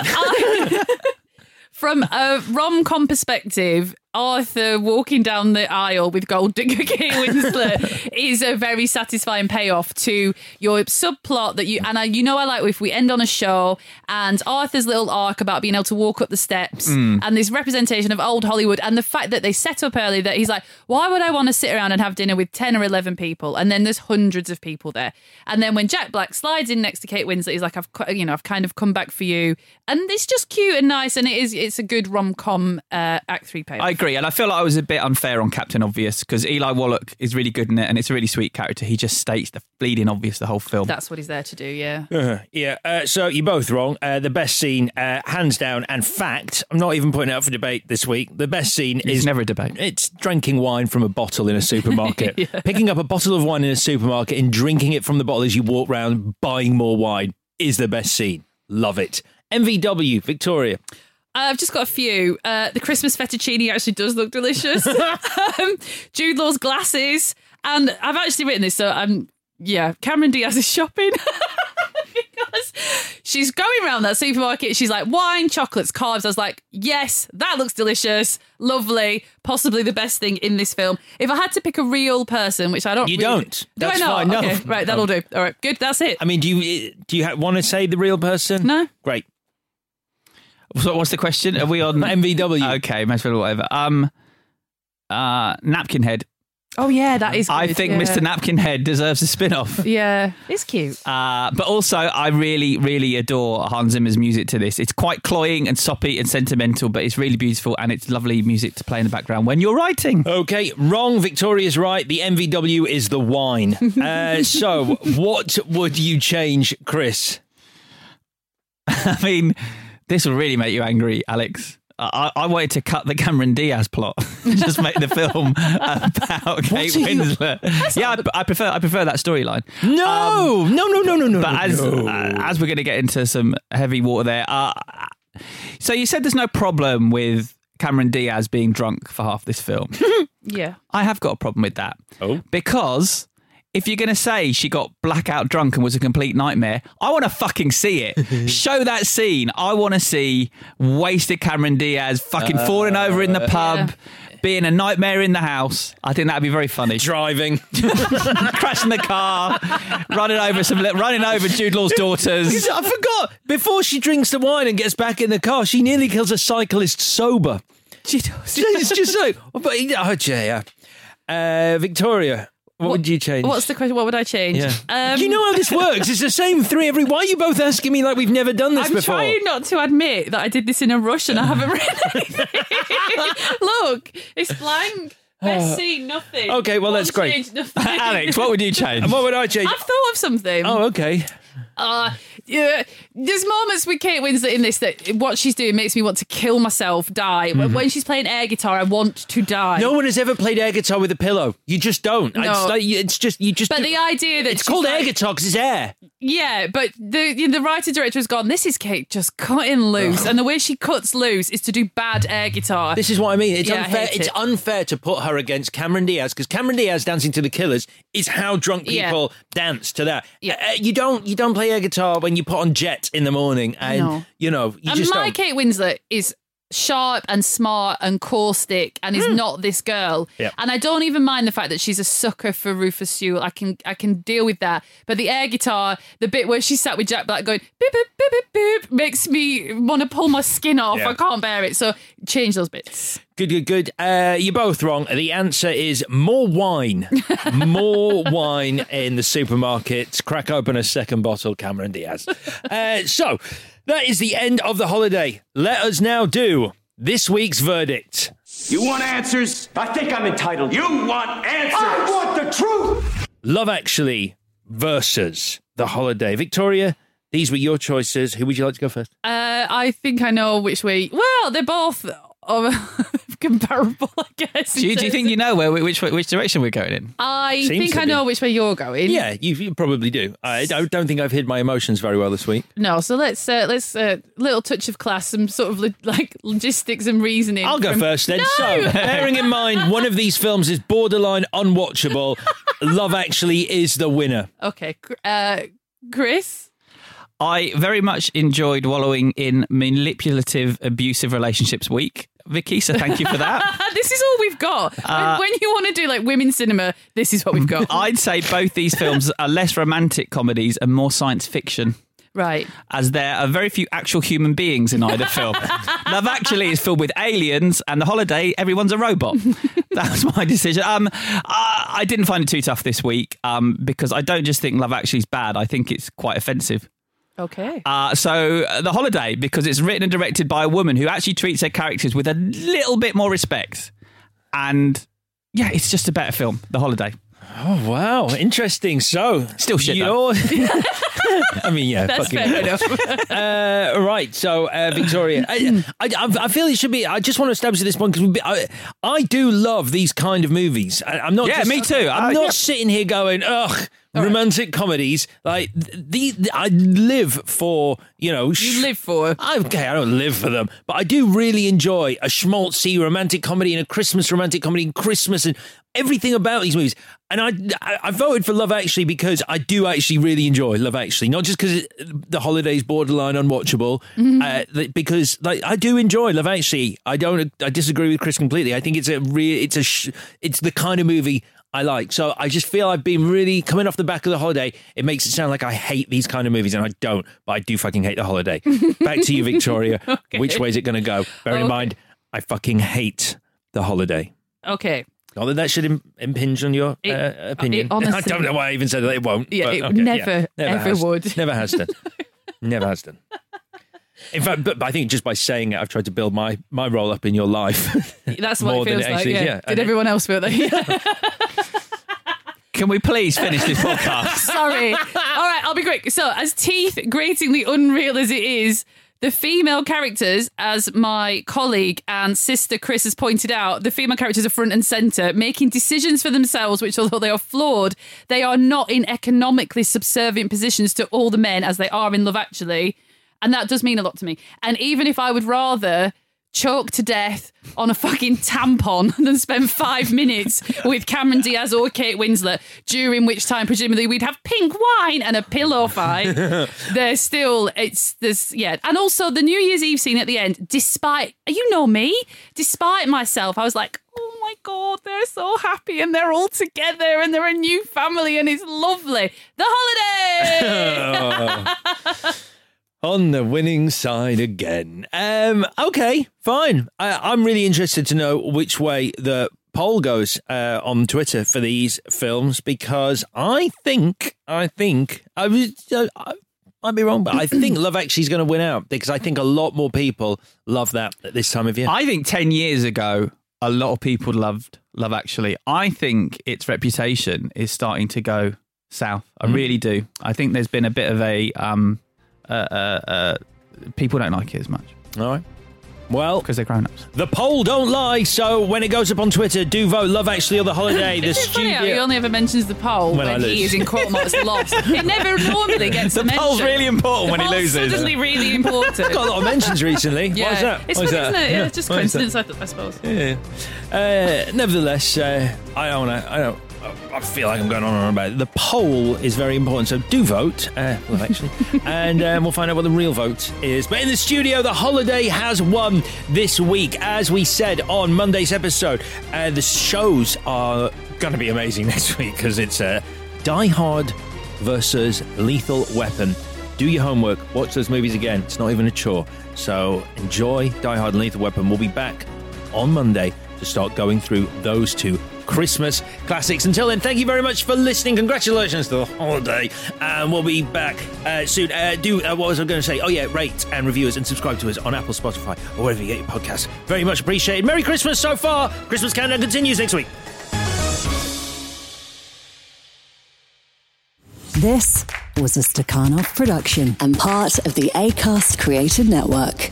Speaker 11: From a rom-com perspective, Arthur walking down the aisle with Gold Digger Kate Winslet is a very satisfying payoff to your subplot that I like if we end on a show and Arthur's little arc about being able to walk up the steps and this representation of old Hollywood and the fact that they set up early that he's like, why would I want to sit around and have dinner with 10 or 11 people? And then there's hundreds of people there. And then when Jack Black slides in next to Kate Winslet, he's like, I've kind of come back for you. And it's just cute and nice, and it's a good rom-com Act 3 payoff.
Speaker 10: I agree. agree, and I feel like I was a bit unfair on Captain Obvious because Eli Wallach is really good in it, and it's a really sweet character. He just states the bleeding obvious the whole film.
Speaker 11: That's what he's there to do, yeah.
Speaker 6: So you're both wrong. The best scene, hands down, and fact, I'm not even putting it up for debate this week. The best scene is
Speaker 10: never a debate.
Speaker 6: It's drinking wine from a bottle in a supermarket. Picking up a bottle of wine in a supermarket and drinking it from the bottle as you walk around buying more wine is the best scene. Love it. MVW, Victoria.
Speaker 11: I've just got a few. The Christmas fettuccine actually does look delicious. Jude Law's glasses. And I've actually written this, so Cameron Diaz is shopping. Because she's going around that supermarket. She's like, wine, chocolates, carbs. I was like, yes, that looks delicious. Lovely. Possibly the best thing in this film. If I had to pick a real person, which I don't...
Speaker 6: You don't.
Speaker 11: Do
Speaker 6: That's
Speaker 11: I not?
Speaker 6: fine. No.
Speaker 11: Okay, right, that'll do. All right, good. That's it.
Speaker 6: I mean, do you want to say the real person?
Speaker 11: No.
Speaker 6: Great.
Speaker 10: So what's the question? Are we on...
Speaker 6: MVW.
Speaker 10: Okay, Maxwell, whatever. Napkin Head.
Speaker 11: Oh, yeah, that is good.
Speaker 10: I think Mr. Napkin Head deserves a spin-off.
Speaker 11: Yeah, it's cute.
Speaker 10: But also, I really, really adore Hans Zimmer's music to this. It's quite cloying and soppy and sentimental, but it's really beautiful and it's lovely music to play in the background when you're writing.
Speaker 6: Okay, wrong. Victoria's right. The MVW is the wine. So, what would you change, Chris?
Speaker 10: I mean, this will really make you angry, Alex. I wanted to cut the Cameron Diaz plot, just make the film about Kate Winslet. Yeah, I prefer that storyline.
Speaker 6: No.
Speaker 10: But as we're going to get into some heavy water there, so you said there's no problem with Cameron Diaz being drunk for half this film.
Speaker 11: Yeah,
Speaker 10: I have got a problem with that.
Speaker 6: Oh,
Speaker 10: because if you're going to say she got blackout drunk and was a complete nightmare, I want to fucking see it. Show that scene. I want to see wasted Cameron Diaz fucking falling over in the pub, being a nightmare in the house. I think that'd be very funny.
Speaker 6: Driving,
Speaker 10: crashing the car, running over Jude Law's daughters.
Speaker 6: I forgot. Before she drinks the wine and gets back in the car, she nearly kills a cyclist sober.
Speaker 10: She does.
Speaker 6: It's just like, Victoria. What would you change?
Speaker 11: What's the question? What would I change?
Speaker 6: Yeah. You know how this works. It's the same three every... Why are you both asking me like we've never done this before?
Speaker 11: I'm trying not to admit that I did this in a rush and I haven't written anything. Look, it's blank. Best scene, nothing.
Speaker 6: Okay, well, that's great.
Speaker 11: Change, nothing.
Speaker 10: Alex, what would you change?
Speaker 6: And what would I change?
Speaker 11: I've thought of something.
Speaker 6: Oh, okay.
Speaker 11: Yeah, there's moments with Kate Winslet in this that what she's doing makes me want to kill myself, die. When she's playing air guitar, I want to die.
Speaker 6: No one has ever played air guitar with a pillow. You just don't.
Speaker 11: No.
Speaker 6: It's just.
Speaker 11: But the idea that
Speaker 6: it's called air guitar because it's air.
Speaker 11: Yeah, but the writer-director has gone, this is Kate just cutting loose. And the way she cuts loose is to do bad air guitar.
Speaker 6: This is what I mean. It's
Speaker 11: Yeah,
Speaker 6: unfair.
Speaker 11: I hate
Speaker 6: It's
Speaker 11: it.
Speaker 6: unfair to put her against Cameron Diaz because Cameron Diaz dancing to the Killers is how drunk people dance to that.
Speaker 11: Yeah.
Speaker 6: You don't play air guitar when you put on Jet in the morning and you just
Speaker 11: my
Speaker 6: don't.
Speaker 11: Kate Winslet is sharp and smart and caustic and is not this girl.
Speaker 6: Yep.
Speaker 11: And I don't even mind the fact that she's a sucker for Rufus Sewell. I can deal with that. But the air guitar, the bit where she sat with Jack Black going boop boop boop boop boop, makes me want to pull my skin off.
Speaker 6: Yeah.
Speaker 11: I can't bear it. So change those bits.
Speaker 6: Good. You're both wrong. The answer is more wine. More wine in the supermarket. Crack open a second bottle, Cameron Diaz. So that is the end of the holiday. Let us now do this week's verdict.
Speaker 8: You want answers? I think I'm entitled. You want answers? I want the truth!
Speaker 6: Love Actually versus The Holiday. Victoria, these were your choices. Who would you like to go first?
Speaker 11: I think I know which way. Well, they're both comparable, I guess.
Speaker 10: Do you think you know which direction we're going in?
Speaker 11: I
Speaker 6: Seems
Speaker 11: think
Speaker 6: to
Speaker 11: I
Speaker 6: be.
Speaker 11: know which way you're going.
Speaker 6: Yeah, you probably do. I don't think I've hid my emotions very well this week.
Speaker 11: No, so let's little touch of class, some sort of logistics and reasoning.
Speaker 6: I'll go first then.
Speaker 11: No!
Speaker 6: So, bearing in mind one of these films is borderline unwatchable, Love Actually is the winner.
Speaker 11: Okay, Chris?
Speaker 10: I very much enjoyed wallowing in manipulative, abusive relationships week, Vicky, so thank you for that.
Speaker 11: This is all we've got. When you want to do women's cinema, this is what we've got.
Speaker 10: I'd say both these films are less romantic comedies and more science fiction.
Speaker 11: Right.
Speaker 10: As there are very few actual human beings in either film. Love Actually is filled with aliens, and The Holiday, everyone's a robot. That was my decision. I didn't find it too tough this week because I don't just think Love Actually is bad. I think it's quite offensive.
Speaker 11: Okay.
Speaker 10: So The Holiday, because it's written and directed by a woman who actually treats her characters with a little bit more respect. And yeah, it's just a better film, The Holiday.
Speaker 6: Oh, wow. Interesting. So,
Speaker 10: still shit, though.
Speaker 6: I mean, yeah.
Speaker 11: That's fair enough.
Speaker 6: Right. So, Victoria, I feel it should be. I just want to establish at this point because I do love these kind of movies. I'm not.
Speaker 10: Yeah, me too.
Speaker 6: I'm not sitting here going, ugh. Romantic comedies, like I live for,
Speaker 11: You live for.
Speaker 6: Okay, I don't live for them, but I do really enjoy a schmaltzy romantic comedy and a Christmas romantic comedy and Christmas and everything about these movies. And I voted for Love Actually because I do actually really enjoy Love Actually, not just because The Holiday's borderline unwatchable, because like I do enjoy Love Actually. I disagree with Chris completely. I think it's it's the kind of movie I like. So I just feel I've been really coming off the back of The Holiday. It makes it sound like I hate these kind of movies, and I don't, but I do fucking hate The Holiday. Back to you, Victoria.
Speaker 11: Okay.
Speaker 6: Which way is it going to go? Bearing in mind, I fucking hate The Holiday.
Speaker 11: Okay.
Speaker 6: Not that should impinge on your opinion.
Speaker 11: Honestly,
Speaker 6: I don't know why I even said that it won't.
Speaker 11: Yeah,
Speaker 6: but,
Speaker 11: it
Speaker 6: okay,
Speaker 11: never
Speaker 6: ever
Speaker 11: would.
Speaker 6: Never has done. Never has done. In fact, but I think just by saying it, I've tried to build my role up in your life.
Speaker 11: That's what
Speaker 6: more
Speaker 11: it feels
Speaker 6: than
Speaker 11: like.
Speaker 6: actually,
Speaker 11: Yeah. Did everyone else feel that?
Speaker 10: Can we please finish this podcast?
Speaker 11: Sorry. All right, I'll be quick. So, as teeth-gratingly unreal as it is, the female characters, as my colleague and sister Chris has pointed out, the female characters are front and centre, making decisions for themselves, which, although they are flawed, they are not in economically subservient positions to all the men as they are in Love Actually. And that does mean a lot to me. And even if I would rather choke to death on a fucking tampon than spend 5 minutes with Cameron Diaz or Kate Winslet, during which time presumably we'd have pink wine and a pillow fight. There's still, and also the New Year's Eve scene at the end, despite myself, I was like, oh my God, they're so happy and they're all together and they're a new family and it's lovely. The Holiday!
Speaker 6: On the winning side again. Okay, fine. I'm really interested to know which way the poll goes on Twitter for these films, because I think I might be wrong, but I think Love Actually is going to win out, because I think a lot more people love that at this time of year.
Speaker 10: I think 10 years ago, a lot of people loved Love Actually. I think its reputation is starting to go south. I really do. I think there's been a bit of a... people don't like it as much.
Speaker 6: All right. Well,
Speaker 10: because they're grown-ups.
Speaker 6: The poll don't lie, so when it goes up on Twitter, do vote Love Actually or The Holiday.
Speaker 11: Isn't it funny how he only ever mentions the poll when he is in quote marks lost? It never normally gets
Speaker 10: the
Speaker 11: mention.
Speaker 10: poll's really important when he loses.
Speaker 11: Suddenly really important.
Speaker 6: Got a lot of mentions recently.
Speaker 11: Yeah.
Speaker 6: Why is that?
Speaker 11: It's funny, isn't it? Yeah, just coincidence, I suppose.
Speaker 6: Yeah. Nevertheless, I feel like I'm going on about it. The poll is very important, so do vote. Well, actually. And we'll find out what the real vote is. But in the studio, The Holiday has won this week. As we said on Monday's episode, the shows are going to be amazing next week, because it's Die Hard versus Lethal Weapon. Do your homework. Watch those movies again. It's not even a chore. So enjoy Die Hard and Lethal Weapon. We'll be back on Monday to start going through those two Christmas classics. Until then, thank you very much for listening. Congratulations to The Holiday, and we'll be back soon. What was I going to say? Oh yeah, rate and review us and subscribe to us on Apple, Spotify, or wherever you get your podcasts. Very much appreciated. Merry Christmas so far. Christmas Countdown continues next week.
Speaker 16: This was a Stakhanov production and part of the Acast Creative Network.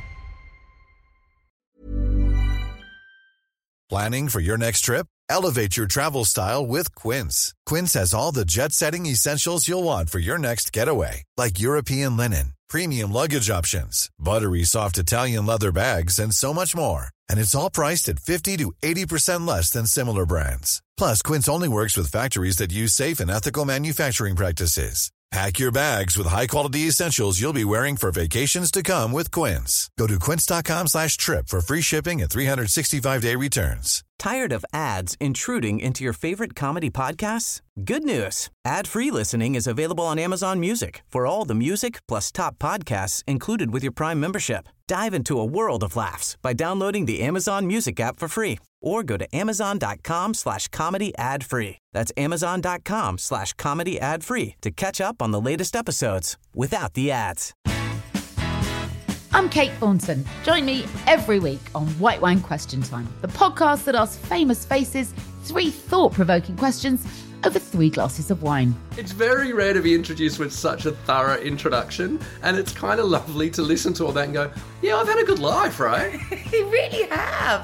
Speaker 17: Planning for your next trip? Elevate your travel style with Quince. Quince has all the jet-setting essentials you'll want for your next getaway, like European linen, premium luggage options, buttery soft Italian leather bags, and so much more. And it's all priced at 50 to 80% less than similar brands. Plus, Quince only works with factories that use safe and ethical manufacturing practices. Pack your bags with high-quality essentials you'll be wearing for vacations to come with Quince. Go to quince.com/trip for free shipping and 365-day returns.
Speaker 18: Tired of ads intruding into your favorite comedy podcasts? Good news. Ad-free listening is available on Amazon Music for all the music plus top podcasts included with your Prime membership. Dive into a world of laughs by downloading the Amazon Music app for free, or go to amazon.com/comedy ad-free. That's amazon.com/comedy ad-free to catch up on the latest episodes without the ads.
Speaker 19: I'm Kate Thornton. Join me every week on White Wine Question Time, the podcast that asks famous faces 3 thought-provoking questions over 3 glasses of wine.
Speaker 20: It's very rare to be introduced with such a thorough introduction, and it's kind of lovely to listen to all that and go, yeah, I've had a good life, right?
Speaker 19: You really have.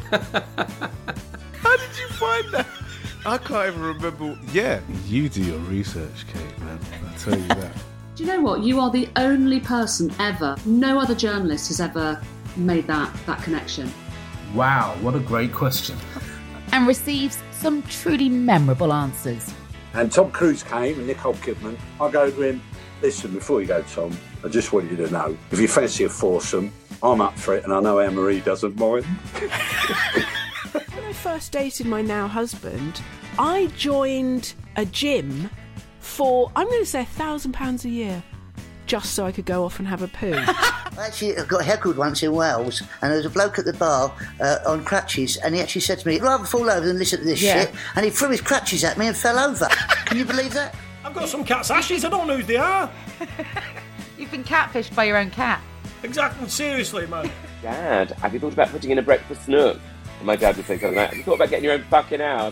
Speaker 21: How did you find that? I can't even remember. Yeah, you do your research, Kate, man. I'll tell you that.
Speaker 22: Do you know what? You are the only person ever, no other journalist has ever made that connection.
Speaker 23: Wow, what a great question.
Speaker 19: And receives some truly memorable answers.
Speaker 24: And Tom Cruise came and Nicole Kidman. I go to him, listen, before you go, Tom, I just want you to know, if you fancy a foursome, I'm up for it, and I know Anne-Marie doesn't mind.
Speaker 25: When I first dated my now husband, I joined a gym for, I'm going to say £1,000 a year, just so I could go off and have a poo.
Speaker 26: I actually got heckled once in Wales, and there was a bloke at the bar on crutches, and he actually said to me, I'd rather fall over than listen to this shit, and he threw his crutches at me and fell over. Can you believe that?
Speaker 27: I've got some cat's ashes, I don't know who they are.
Speaker 19: You've been catfished by your own cat.
Speaker 27: Exactly, seriously, man.
Speaker 28: Dad, have you thought about putting in a breakfast nook? And my dad would say something like, have you thought about getting your own fucking house?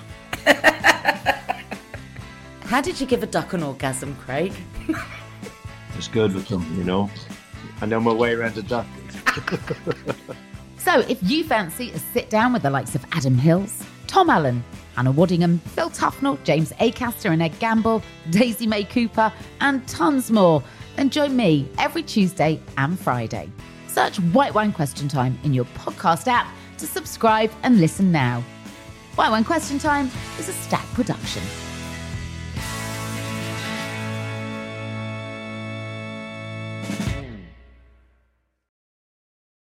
Speaker 19: How did you give a duck an orgasm, Craig?
Speaker 29: It's good with them, you know. I know my way around a duck.
Speaker 19: So if you fancy a sit down with the likes of Adam Hills, Tom Allen, Anna Waddingham, Phil Tufnell, James Acaster and Ed Gamble, Daisy May Cooper, and tons more, then join me every Tuesday and Friday. Search White Wine Question Time in your podcast app to subscribe and listen now. White Wine Question Time is a Stack production.